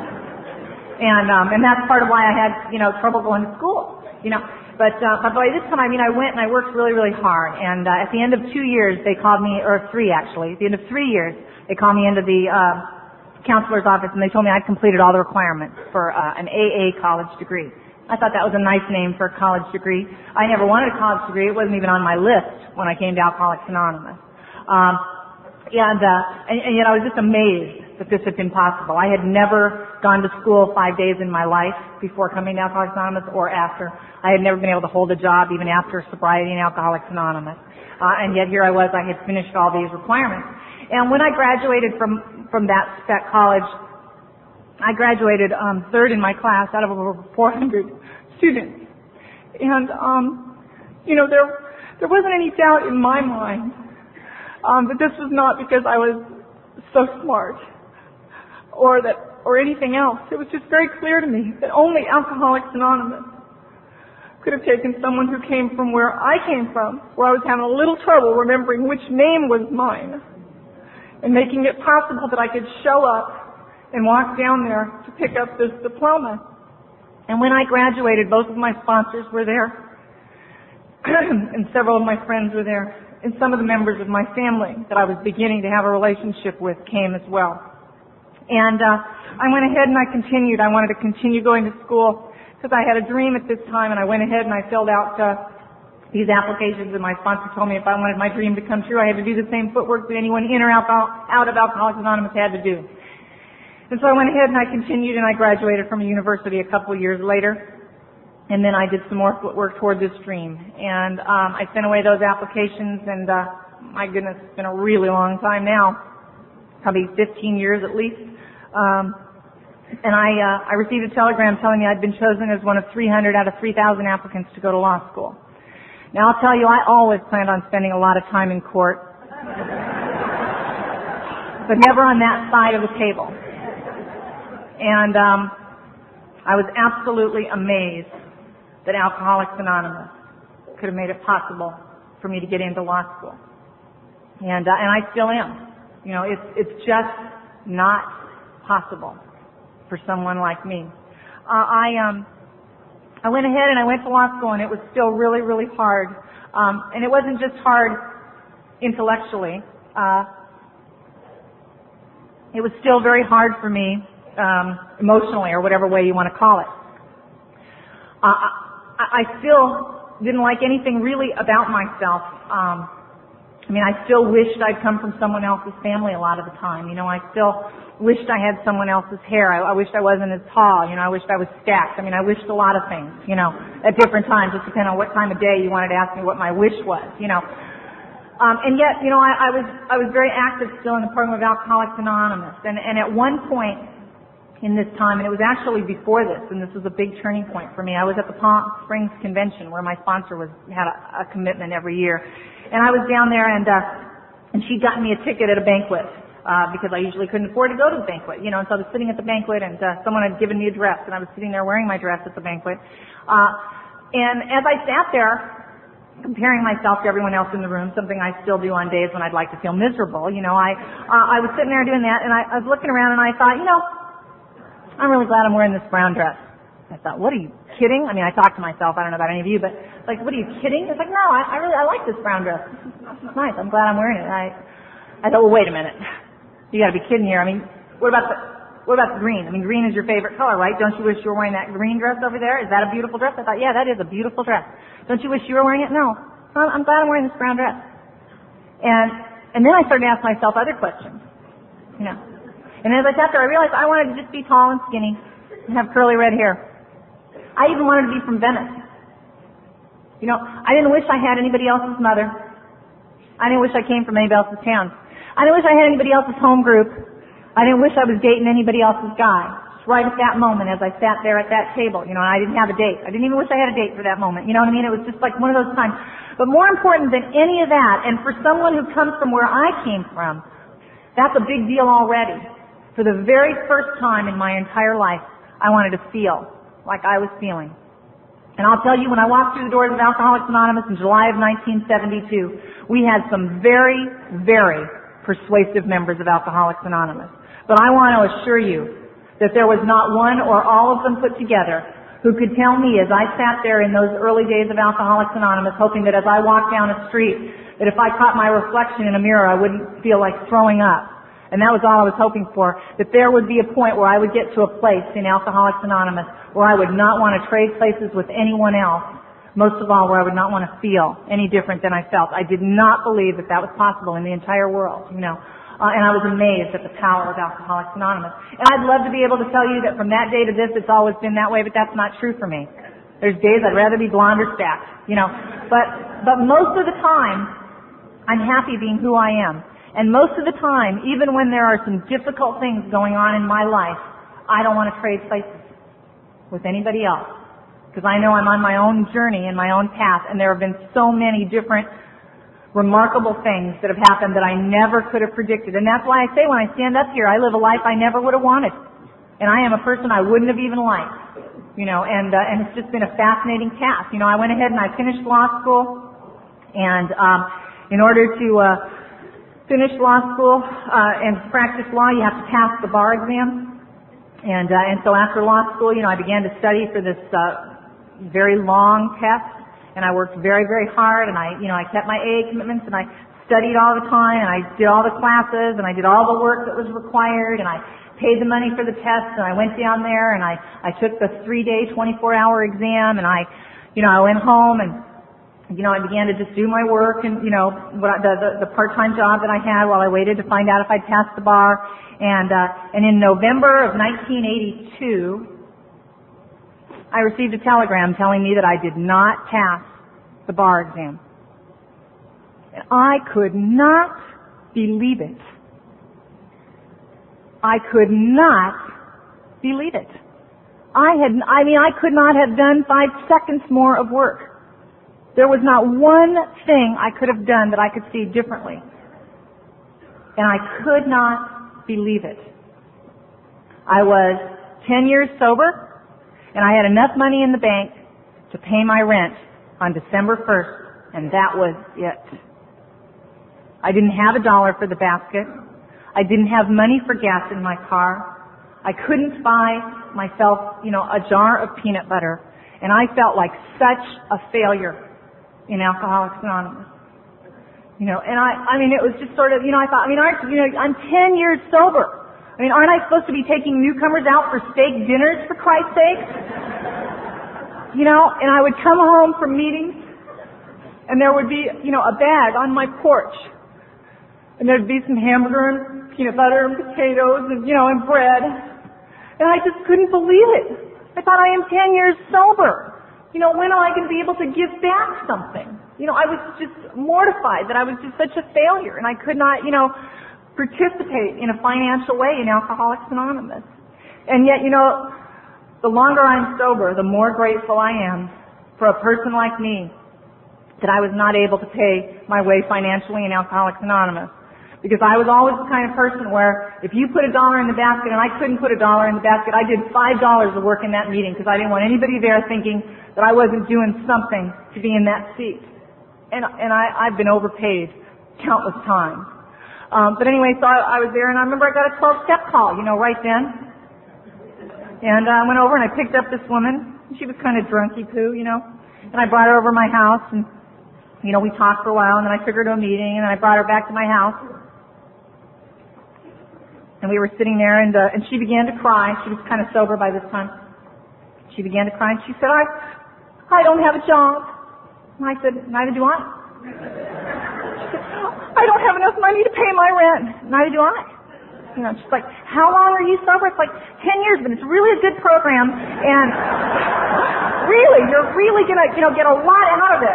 And, um, and that's part of why I had, you know, trouble going to school, you know. But, uh, but by this time, I mean, I went and I worked really, really hard. And, uh, at the end of two years, they called me, or three actually, at the end of three years, they called me into the, uh, counselor's office and they told me I'd completed all the requirements for, uh, an A A college degree. I thought that was a nice name for a college degree. I never wanted a college degree. It wasn't even on my list when I came to Alcoholics Anonymous. Um, and, uh, and, and yet I was just amazed that this had been possible. I had never gone to school five days in my life before coming to Alcoholics Anonymous or after. I had never been able to hold a job even after sobriety in Alcoholics Anonymous. Uh, and yet here I was, I had finished all these requirements. And when I graduated from, from that, that college, I graduated um, third in my class out of over four hundred students. And, um, you know, there, there wasn't any doubt in my mind um, that this was not because I was so smart or that, or anything else. It was just very clear to me that only Alcoholics Anonymous could have taken someone who came from where I came from, where I was having a little trouble remembering which name was mine, and making it possible that I could show up and walk down there to pick up this diploma. And when I graduated, both of my sponsors were there, and several of my friends were there, and some of the members of my family that I was beginning to have a relationship with came as well. And uh, I went ahead and I continued. I wanted to continue going to school because I had a dream at this time, and I went ahead and I filled out uh, these applications, and my sponsor told me if I wanted my dream to come true, I had to do the same footwork that anyone in or out, out of Alcoholics Anonymous had to do. And so I went ahead and I continued, and I graduated from a university a couple of years later, and then I did some more footwork toward this dream. And um, I sent away those applications, and uh, my goodness, it's been a really long time now, probably fifteen years at least. Um, and I, uh, I received a telegram telling me I'd been chosen as one of three hundred out of three thousand applicants to go to law school. Now I'll tell you, I always planned on spending a lot of time in court, but never on that side of the table. And um, I was absolutely amazed that Alcoholics Anonymous could have made it possible for me to get into law school. And, uh, and I still am. You know, it's, it's just not possible for someone like me. Uh, I, um, I went ahead and I went to law school, and it was still really, really hard. Um, and it wasn't just hard intellectually. Uh, it was still very hard for me um, emotionally, or whatever way you want to call it. Uh, I, I still didn't like anything really about myself. Um, I mean, I still wished I'd come from someone else's family a lot of the time. You know, I still wished I had someone else's hair. I, I wished I wasn't as tall. You know, I wished I was stacked. I mean, I wished a lot of things, you know, at different times, just depending on what time of day you wanted to ask me what my wish was, you know. Um, and yet, you know, I, I was I was very active still in the program of Alcoholics Anonymous. And, and at one point in this time, and it was actually before this, and this was a big turning point for me, I was at the Palm Springs Convention where my sponsor was had a, a commitment every year. And I was down there, and uh, and she got me a ticket at a banquet. Uh, because I usually couldn't afford to go to the banquet, you know, and so I was sitting at the banquet, and uh, someone had given me a dress, and I was sitting there wearing my dress at the banquet. Uh, and as I sat there, comparing myself to everyone else in the room, something I still do on days when I'd like to feel miserable, you know, I uh, I was sitting there doing that, and I, I was looking around, and I thought, you know, I'm really glad I'm wearing this brown dress. I thought, what are you kidding? I mean, I talked to myself, I don't know about any of you, but like, what are you kidding? It's like, no, I, I really, I like this brown dress. This is nice. I'm glad I'm wearing it. I, I thought, well, wait a minute. You gotta be kidding here. I mean, what about the, what about the green? I mean, green is your favorite color, right? Don't you wish you were wearing that green dress over there? Is that a beautiful dress? I thought, yeah, that is a beautiful dress. Don't you wish you were wearing it? No. I'm, I'm glad I'm wearing this brown dress. And, and then I started to ask myself other questions. You know. And as I sat there, I realized I wanted to just be tall and skinny and have curly red hair. I even wanted to be from Venice. You know, I didn't wish I had anybody else's mother. I didn't wish I came from anybody else's town. I didn't wish I had anybody else's home group. I didn't wish I was dating anybody else's guy. Just right at that moment as I sat there at that table, you know, and I didn't have a date. I didn't even wish I had a date for that moment. You know what I mean? It was just like one of those times. But more important than any of that, and for someone who comes from where I came from, that's a big deal already. For the very first time in my entire life, I wanted to feel like I was feeling. And I'll tell you, when I walked through the doors of Alcoholics Anonymous in July of nineteen seventy-two, we had some very, very persuasive members of Alcoholics Anonymous. But I want to assure you that there was not one or all of them put together who could tell me as I sat there in those early days of Alcoholics Anonymous, hoping that as I walked down a street, that if I caught my reflection in a mirror, I wouldn't feel like throwing up. And that was all I was hoping for, that there would be a point where I would get to a place in Alcoholics Anonymous where I would not want to trade places with anyone else, most of all where I would not want to feel any different than I felt. I did not believe that that was possible in the entire world, you know. Uh, and I was amazed at the power of Alcoholics Anonymous. And I'd love to be able to tell you that from that day to this, it's always been that way, but that's not true for me. There's days I'd rather be blonde or stacked, you know. But, but most of the time, I'm happy being who I am. And most of the time, even when there are some difficult things going on in my life, I don't want to trade places with anybody else. Because I know I'm on my own journey and my own path, and there have been so many different remarkable things that have happened that I never could have predicted. And that's why I say when I stand up here, I live a life I never would have wanted. And I am a person I wouldn't have even liked. You know, and, uh, and it's just been a fascinating path. You know, I went ahead and I finished law school, and um, in order to uh, finish law school uh, and practice law, you have to pass the bar exam. And, uh, and so after law school, you know, I began to study for this uh, very long test. And I worked very, very hard, and I, you know, I kept my A A commitments, and I studied all the time, and I did all the classes, and I did all the work that was required, and I paid the money for the test, and I went down there, and I, I took the three-day, twenty-four hour exam, and I, you know, I went home, and, you know, I began to just do my work, and, you know, what I, the, the, the part-time job that I had while I waited to find out if I'd passed the bar. And, uh, and in November of nineteen eighty-two, I received a telegram telling me that I did not pass the bar exam. And I could not believe it. I could not believe it. I had, I mean, I could not have done five seconds more of work. There was not one thing I could have done that I could see differently. And I could not believe it. I was ten years sober, and I had enough money in the bank to pay my rent on December first, and that was it. I didn't have a dollar for the basket. I didn't have money for gas in my car. I couldn't buy myself, you know, a jar of peanut butter, and I felt like such a failure in Alcoholics Anonymous. You know, and I, I mean, it was just sort of, you know, I thought, I mean, aren't, you know, I'm ten years sober. I mean, aren't I supposed to be taking newcomers out for steak dinners, for Christ's sake? You know, and I would come home from meetings, and there would be, you know, a bag on my porch. And there'd be some hamburger and peanut butter and potatoes and, you know, and bread. And I just couldn't believe it. I thought, I am ten years sober. You know, when am I going to be able to give back something? You know, I was just mortified that I was just such a failure, and I could not, you know, participate in a financial way in Alcoholics Anonymous. And yet, you know, the longer I'm sober, the more grateful I am for a person like me that I was not able to pay my way financially in Alcoholics Anonymous. Because I was always the kind of person where if you put a dollar in the basket and I couldn't put a dollar in the basket, I did five dollars of work in that meeting because I didn't want anybody there thinking that I wasn't doing something to be in that seat. And, and I, I've been overpaid countless times. Um, but anyway, so I, I was there, and I remember I got a twelve-step call, you know, right then. And uh, I went over and I picked up this woman. She was kind of drunky-poo, you know. And I brought her over to my house, and, you know, we talked for a while, and then I took her to a meeting, and then I brought her back to my house. And we were sitting there, and uh, and she began to cry. She was kind of sober by this time. She began to cry, and she said, I, I don't have a job. And I said, neither do I. She said, I don't have enough money to pay my rent. Neither do I. You know, she's like, how long are you sober? It's like ten years, but it's really a good program. And really, you're really gonna, you know, get a lot out of it.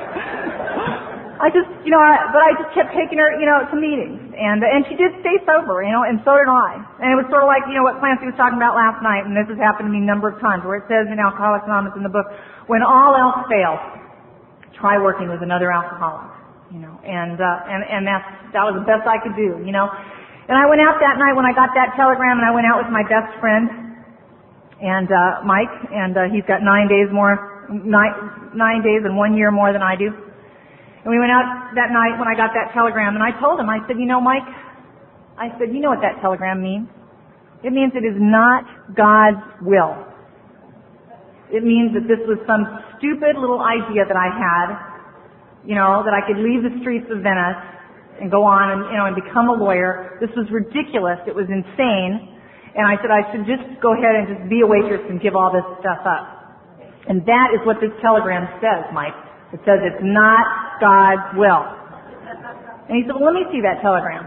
I just, you know, I, but I just kept taking her, you know, to meetings, and and she did stay sober, you know, and so did I. And it was sort of like, you know, what Clancy was talking about last night, and this has happened to me a number of times, where it says in Alcoholics Anonymous in the book, when all else fails, try working with another alcoholic, you know, and uh, and and that's that was the best I could do, you know. And I went out that night when I got that telegram, and I went out with my best friend, and uh, Mike, and uh, he's got nine days more, nine nine days and one year more than I do. And we went out that night when I got that telegram, and I told him, I said, you know, Mike, I said, you know what that telegram means? It means it is not God's will. It means that this was some stupid little idea that I had, you know, that I could leave the streets of Venice and go on and, you know, and become a lawyer. This was ridiculous. It was insane. And I said I should just go ahead and just be a waitress and give all this stuff up. And that is what this telegram says, Mike. It says it's not God's will. And he said, well, let me see that telegram.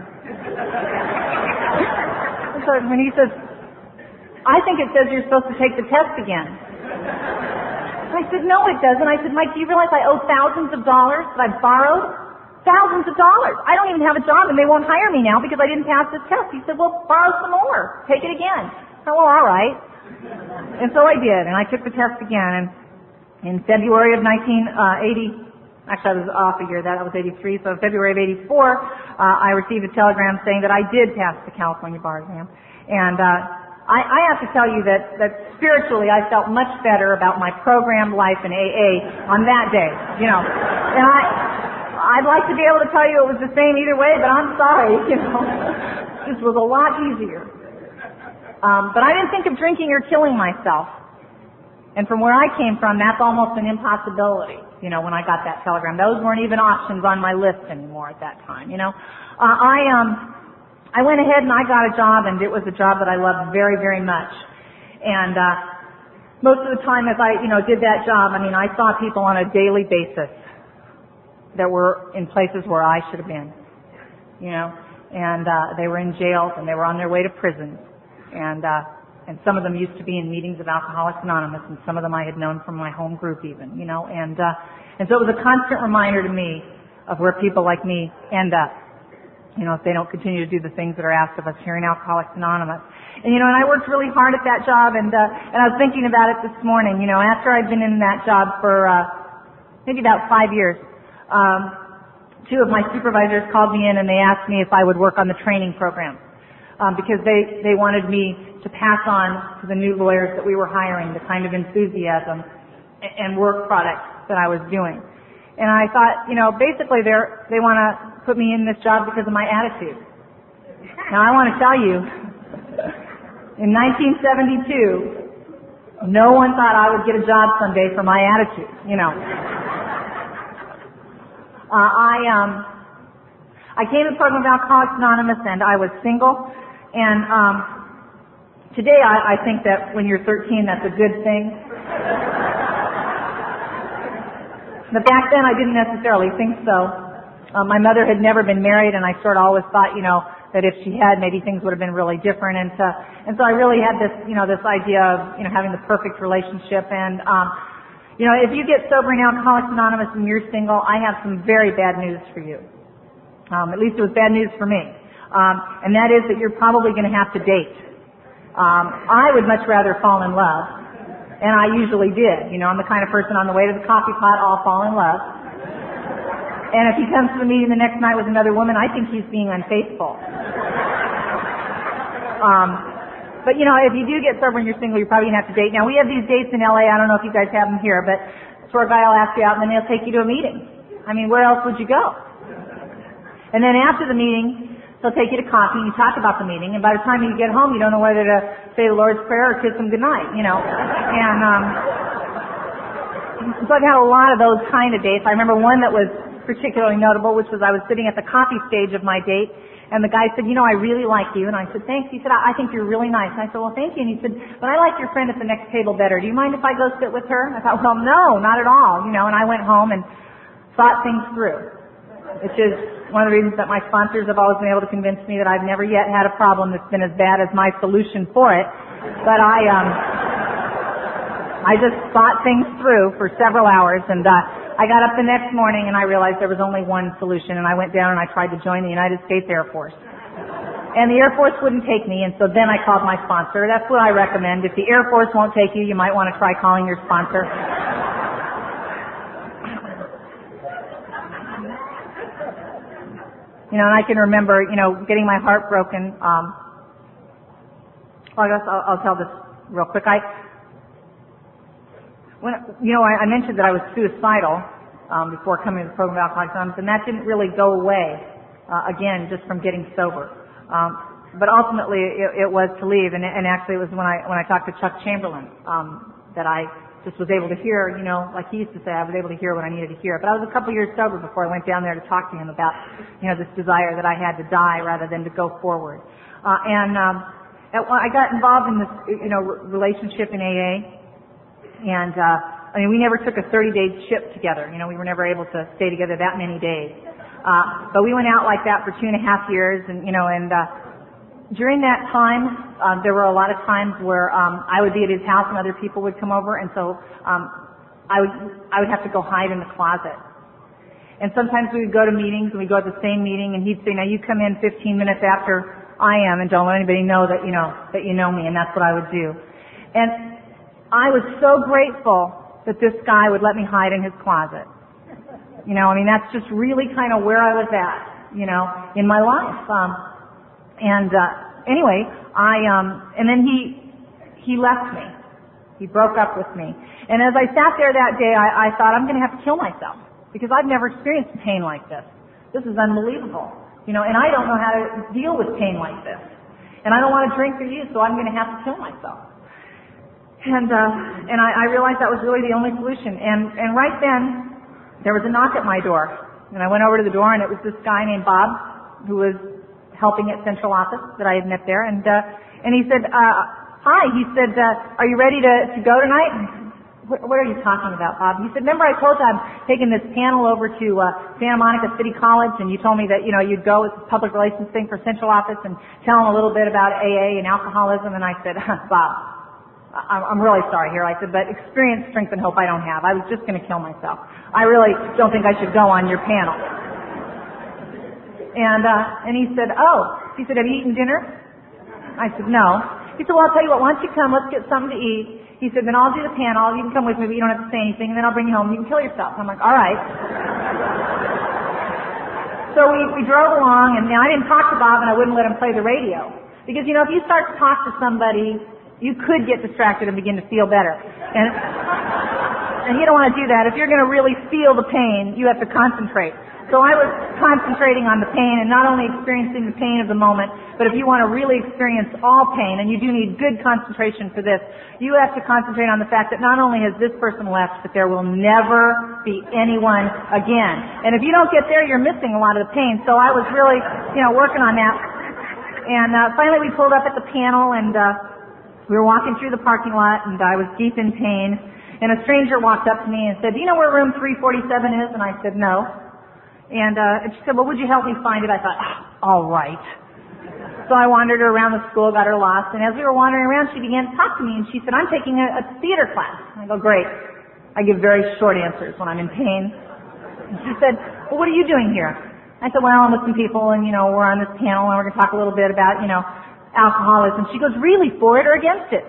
So when he says, I think it says you're supposed to take the test again. I said, no, it doesn't. I said, Mike, do you realize I owe thousands of dollars that I've borrowed? Thousands of dollars. I don't even have a job, and they won't hire me now because I didn't pass this test. He said, well, borrow some more. Take it again. I said, well, all right. And so I did, and I took the test again, and in February of nineteen eighty, actually I was off a year, that was eighty-three, so February of eighty-four, uh, I received a telegram saying that I did pass the California bar exam. And uh, I, I have to tell you that, that spiritually I felt much better about my program life in A A on that day, you know. And I, I'd like to be able to tell you it was the same either way, but I'm sorry, you know. This was a lot easier. Um, but I didn't think of drinking or killing myself. And from where I came from, that's almost an impossibility, you know, when I got that telegram. Those weren't even options on my list anymore at that time, you know. Uh, I, um, I went ahead and I got a job, and it was a job that I loved very, very much. And, uh, most of the time as I, you know, did that job, I mean, I saw people on a daily basis that were in places where I should have been, you know, and, uh, they were in jails and they were on their way to prison. And, uh, And some of them used to be in meetings of Alcoholics Anonymous, and some of them I had known from my home group even, you know. And uh, and so it was a constant reminder to me of where people like me end up, you know, if they don't continue to do the things that are asked of us here in Alcoholics Anonymous. And, you know, and I worked really hard at that job, and uh, and I was thinking about it this morning, you know, after I'd been in that job for uh, maybe about five years, um, two of my supervisors called me in and they asked me if I would work on the training program. Um, because they, they wanted me to pass on to the new lawyers that we were hiring the kind of enthusiasm and work product that I was doing. And I thought, you know, basically they're, they want to put me in this job because of my attitude. Now I want to tell you, in nineteen seventy-two, no one thought I would get a job someday for my attitude, you know. Uh, I, um, I came to the program of Alcoholics Anonymous and I was single. And um, today I, I think that when you're thirteen, that's a good thing. But back then I didn't necessarily think so. Um, my mother had never been married, and I sort of always thought, you know, that if she had, maybe things would have been really different. And so, and so I really had this, you know, this idea of, you know, having the perfect relationship. And, um, you know, if you get sober in Alcoholics Anonymous and you're single, I have some very bad news for you. Um, at least it was bad news for me. Um, and that is that you're probably going to have to date. Um, I would much rather fall in love, and I usually did. You know, I'm the kind of person on the way to the coffee pot, I'll fall in love. And if he comes to the meeting the next night with another woman, I think he's being unfaithful. Um, but you know, if you do get sober and you're single, you're probably going to have to date. Now, we have these dates in L A. I don't know if you guys have them here, but tour guy will ask you out, and then they'll take you to a meeting. I mean, where else would you go? And then after the meeting, he'll take you to coffee and you talk about the meeting, and by the time you get home you don't know whether to say the Lord's Prayer or kiss him goodnight, you know. And um so I've had a lot of those kind of dates. I remember one that was particularly notable, which was I was sitting at the coffee stage of my date, and the guy said, you know, I really like you. And I said, thanks. He said, I, I think you're really nice. And I said, well, thank you. And he said, but I like your friend at the next table better. Do you mind if I go sit with her? I thought, well, no, not at all, you know. And I went home and thought things through, which is one of the reasons that my sponsors have always been able to convince me that I've never yet had a problem that's been as bad as my solution for it. But I, um, I just thought things through for several hours, and uh, I got up the next morning and I realized there was only one solution, and I went down and I tried to join the United States Air Force. And the Air Force wouldn't take me, and so then I called my sponsor. That's what I recommend. If the Air Force won't take you, you might want to try calling your sponsor. You know, and I can remember, you know, getting my heart broken. Um, well, I guess I'll, I'll tell this real quick. I, when, you know, I, I mentioned that I was suicidal um, before coming to the program of Alcoholics Anonymous, and that didn't really go away, uh, again, just from getting sober. Um, but ultimately, it, it was to leave, and, and actually, it was when I when I talked to Chuck Chamberlain um, that I just was able to hear, you know, like he used to say, I was able to hear what I needed to hear. But I was a couple years sober before I went down there to talk to him about, you know, this desire that I had to die rather than to go forward. Uh, and um, at, I got involved in this, you know, relationship in A A, and uh, I mean, we never took a thirty-day trip together. You know, we were never able to stay together that many days. Uh, but we went out like that for two and a half years, and you know, and uh, during that time, uh, there were a lot of times where um, I would be at his house and other people would come over, and so um, I would I would have to go hide in the closet. And sometimes we would go to meetings, and we'd go to the same meeting, and he'd say, "Now you come in fifteen minutes after I am, and don't let anybody know that you know that you know me." And that's what I would do. And I was so grateful that this guy would let me hide in his closet. You know, I mean, that's just really kind of where I was at, you know, in my life. Um, and uh, anyway, I um, and then he he left me. He broke up with me. And as I sat there that day, I, I thought, I'm going to have to kill myself because I've never experienced pain like this. This is unbelievable, you know, and I don't know how to deal with pain like this. And I don't want to drink or use, so I'm going to have to kill myself. And uh, and I, I realized that was really the only solution. And and right then, there was a knock at my door, and I went over to the door, and it was this guy named Bob, who was helping at Central Office that I had met there, and uh, and he said, uh, "Hi," he said, uh, "Are you ready to, to go tonight?" What, what are you talking about, Bob? He said, "Remember I told you I'm taking this panel over to uh, Santa Monica City College, and you told me that you know you'd go with the public relations thing for Central Office and tell them a little bit about A A and alcoholism." And I said, "Bob, I'm really sorry here." I said, "But experience, strength, and hope I don't have. I was just going to kill myself. I really don't think I should go on your panel." And uh, and he said, "Oh," he said, "Have you eaten dinner?" I said, "No." He said, "Well, I'll tell you what. Why don't you come? Let's get something to eat." He said, "Then I'll do the panel. You can come with me, but you don't have to say anything. And then I'll bring you home. You can kill yourself." I'm like, "All right." So we we drove along, and now I didn't talk to Bob, and I wouldn't let him play the radio because you know if you start to talk to somebody, you could get distracted and begin to feel better. And, and you don't want to do that. If you're going to really feel the pain, you have to concentrate. So I was concentrating on the pain and not only experiencing the pain of the moment, but if you want to really experience all pain, and you do need good concentration for this, you have to concentrate on the fact that not only has this person left, but there will never be anyone again. And if you don't get there, you're missing a lot of the pain. So I was really, you know, working on that. And uh, finally we pulled up at the panel, and uh, we were walking through the parking lot, and I was deep in pain, and a stranger walked up to me and said, "Do you know where room three forty-seven is?" And I said, "No." And, uh, and she said, "Well, would you help me find it?" I thought, oh, all right. So I wandered her around the school, got her lost, and as we were wandering around, she began to talk to me, and she said, "I'm taking a, a theater class." And I go, "Great." I give very short answers when I'm in pain. And she said, "Well, what are you doing here?" I said, "Well, I'm with some people, and, you know, we're on this panel, and we're going to talk a little bit about, you know, alcoholism." She goes, "Really, for it or against it?"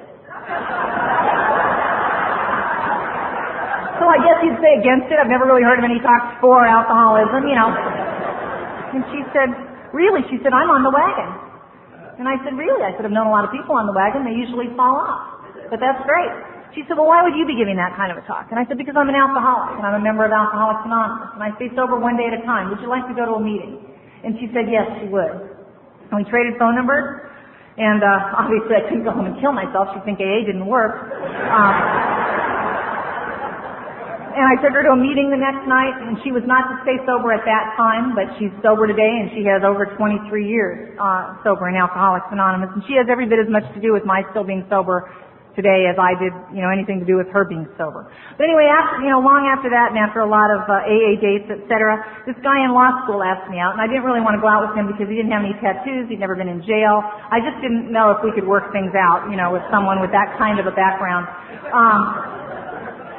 So I guess you'd say against it. I've never really heard of any talks for alcoholism, you know. And she said, "Really?" She said, "I'm on the wagon." And I said, "Really?" I said, "I've known a lot of people on the wagon. They usually fall off. But that's great." She said, "Well, why would you be giving that kind of a talk?" And I said, "Because I'm an alcoholic, and I'm a member of Alcoholics Anonymous, and I stay sober one day at a time. Would you like to go to a meeting?" And she said, yes, she would. And we traded phone numbers. And uh, obviously I couldn't go home and kill myself. She'd think A A didn't work. Um, and I took her to a meeting the next night, and she was not to stay sober at that time, but she's sober today, and she has over twenty-three years uh, sober in Alcoholics Anonymous. And she has every bit as much to do with my still being sober today as I did, you know, anything to do with her being sober. But anyway, after, you know, long after that, and after a lot of uh, A A dates, et cetera, this guy in law school asked me out, and I didn't really want to go out with him because he didn't have any tattoos, he'd never been in jail. I just didn't know if we could work things out, you know, with someone with that kind of a background. Um,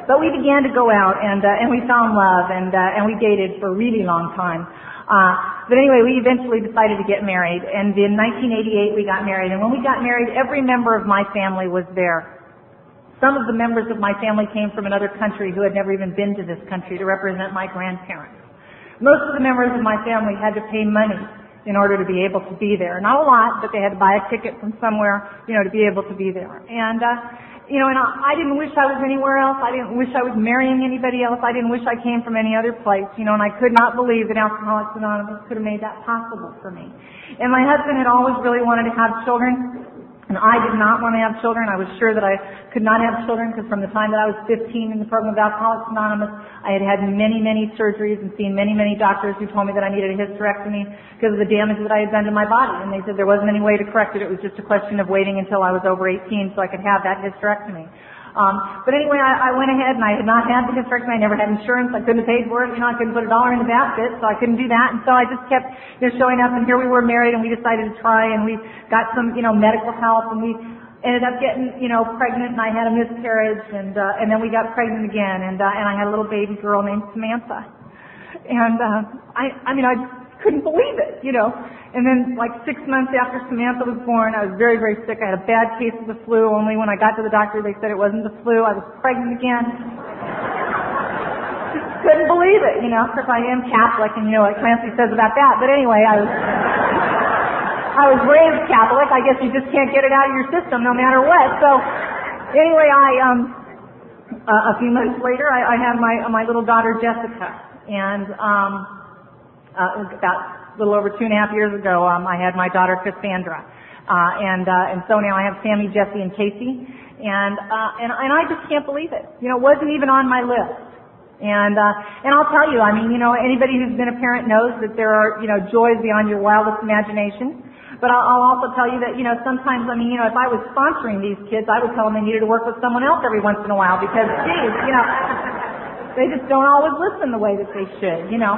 But we began to go out, and uh, and we found love, and uh, and we dated for a really long time. Uh, but anyway, we eventually decided to get married, and in nineteen eighty-eight we got married. And when we got married, every member of my family was there. Some of the members of my family came from another country who had never even been to this country to represent my grandparents. Most of the members of my family had to pay money in order to be able to be there. Not a lot, but they had to buy a ticket from somewhere, you know, to be able to be there. And, uh, you know, and I, I didn't wish I was anywhere else. I didn't wish I was marrying anybody else. I didn't wish I came from any other place, you know, and I could not believe that Alcoholics Anonymous could have made that possible for me. And my husband had always really wanted to have children, and I did not want to have children. I was sure that I could not have children because from the time that I was fifteen in the program of Alcoholics Anonymous, I had had many, many surgeries and seen many, many doctors who told me that I needed a hysterectomy because of the damage that I had done to my body. And they said there wasn't any way to correct it. It was just a question of waiting until I was over eighteen so I could have that hysterectomy. Um, but anyway, I, I went ahead and I had not had the hysterectomy. I never had insurance. I couldn't have paid for it. You know, I couldn't put a dollar in the basket, so I couldn't do that. And so I just kept, you know, showing up. And here we were married, and we decided to try, and we got some, you know, medical help, and we ended up getting, you know, pregnant, and I had a miscarriage, and uh, and then we got pregnant again, and uh, and I had a little baby girl named Samantha. And uh, I, I mean, I couldn't believe it, you know. And then, like six months after Samantha was born, I was very, very sick. I had a bad case of the flu. Only when I got to the doctor, they said it wasn't the flu. I was pregnant again. Just couldn't believe it, you know. Of course, I am Catholic, and you know what Clancy says about that. But anyway, I was, I was raised Catholic. I guess you just can't get it out of your system, no matter what. So, anyway, I um, uh, a few months later, I, I had my my little daughter Jessica, and um, uh, about. A little over two and a half years ago, um, I had my daughter Cassandra, uh, and uh, and so now I have Sammy, Jesse, and Casey, and uh, and and I just can't believe it. You know, it wasn't even on my list. And uh, and I'll tell you, I mean, you know, anybody who's been a parent knows that there are, you know, joys beyond your wildest imagination. But I'll, I'll also tell you that, you know, sometimes, I mean, you know, if I was sponsoring these kids, I would tell them they needed to work with someone else every once in a while because, geez, you know, they just don't always listen the way that they should, you know.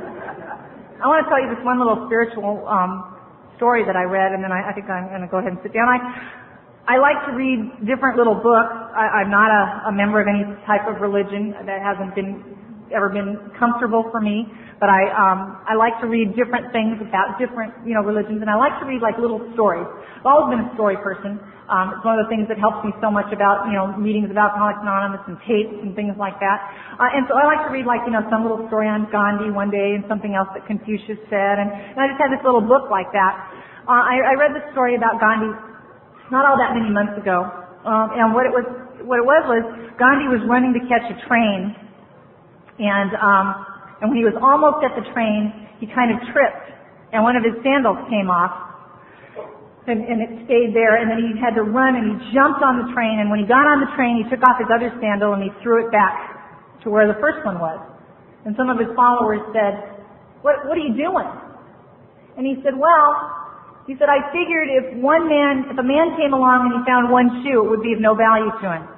I want to tell you this one little spiritual um, story that I read, and then I, I think I'm going to go ahead and sit down. I I like to read different little books. I, I'm not a, a member of any type of religion. That hasn't been ever been comfortable for me. But I um, I like to read different things about different, you know, religions, and I like to read like little stories. I've always been a story person. Um, it's one of the things that helps me so much about, you know, meetings of Alcoholics Anonymous and tapes and things like that. Uh, and so I like to read, like, you know, some little story on Gandhi one day and something else that Confucius said. And, and I just had this little book like that. Uh, I, I read this story about Gandhi not all that many months ago. Um, and what it was, what it was was Gandhi was running to catch a train, and um, and when he was almost at the train, he kind of tripped, and one of his sandals came off. And, and it stayed there, and then he had to run, and he jumped on the train, and when he got on the train, he took off his other sandal, and he threw it back to where the first one was. And some of his followers said, what, what are you doing? And he said, well, he said, I figured if one man, if a man came along and he found one shoe, it would be of no value to him.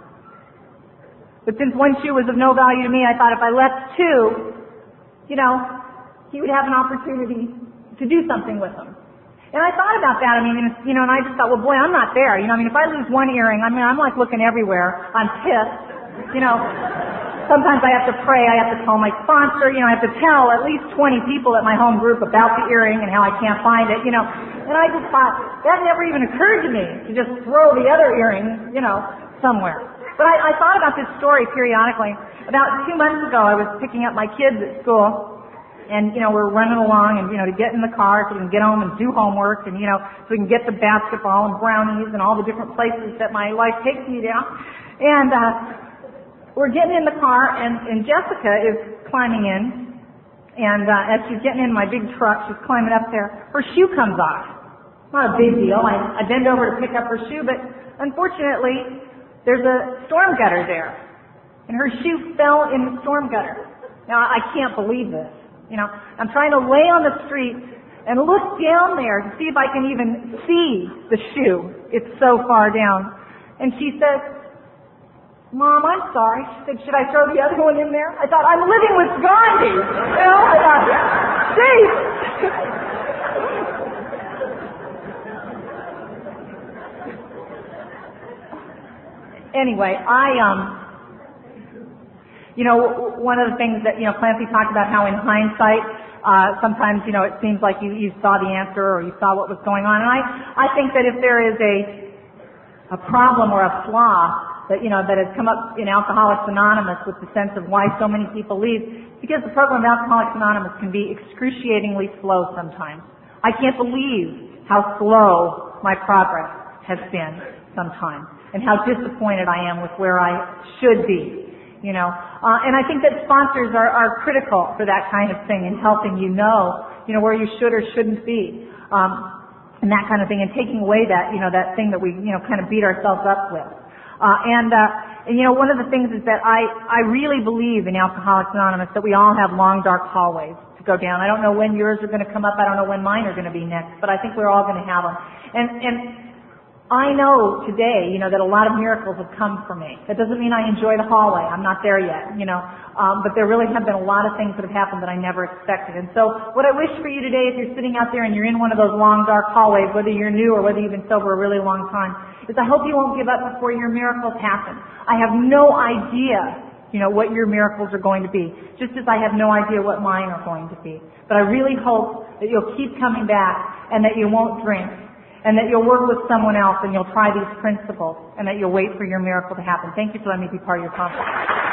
But since one shoe was of no value to me, I thought if I left two, you know, he would have an opportunity to do something with them. And I thought about that, I mean, and, you know, and I just thought, well, boy, I'm not there. You know, I mean, if I lose one earring, I mean, I'm like looking everywhere. I'm pissed. You know, sometimes I have to pray. I have to call my sponsor. You know, I have to tell at least twenty people at my home group about the earring and how I can't find it, you know. And I just thought, that never even occurred to me to just throw the other earring, you know, somewhere. But I, I thought about this story periodically. About two months ago, I was picking up my kids at school. And, you know, we're running along and, you know, to get in the car so we can get home and do homework and, you know, so we can get the basketball and brownies and all the different places that my life takes me down. And, uh, we're getting in the car and, and Jessica is climbing in. And, uh, as she's getting in my big truck, she's climbing up there. Her shoe comes off. Not a big deal. I, I bend over to pick up her shoe, but unfortunately, there's a storm gutter there. And her shoe fell in the storm gutter. Now, I can't believe this. You know, I'm trying to lay on the street and look down there to see if I can even see the shoe. It's so far down. And she says, Mom, I'm sorry. She said, should I throw the other one in there? I thought, I'm living with Gandhi. You know, I thought, geez. Anyway, I, um, You know, one of the things that, you know, Clancy talked about how in hindsight, uh, sometimes, you know, it seems like you, you saw the answer or you saw what was going on. And I, I think that if there is a, a problem or a flaw that, you know, that has come up in Alcoholics Anonymous with the sense of why so many people leave, because the program of Alcoholics Anonymous can be excruciatingly slow sometimes. I can't believe how slow my progress has been sometimes and how disappointed I am with where I should be. You know, uh, and I think that sponsors are, are critical for that kind of thing in helping you know, you know, where you should or shouldn't be, um, and that kind of thing, and taking away that, you know, that thing that we, you know, kind of beat ourselves up with. Uh, and, uh, and, you know, one of the things is that I, I really believe in Alcoholics Anonymous that we all have long, dark hallways to go down. I don't know when yours are going to come up. I don't know when mine are going to be next, but I think we're all going to have them. And, and, I know today, you know, that a lot of miracles have come for me. That doesn't mean I enjoy the hallway. I'm not there yet, you know. Um, but there really have been a lot of things that have happened that I never expected. And so what I wish for you today, if you're sitting out there and you're in one of those long, dark hallways, whether you're new or whether you've been sober a really long time, is I hope you won't give up before your miracles happen. I have no idea, you know, what your miracles are going to be, just as I have no idea what mine are going to be. But I really hope that you'll keep coming back and that you won't drink, and that you'll work with someone else and you'll try these principles, and that you'll wait for your miracle to happen. Thank you for letting me be part of your conference.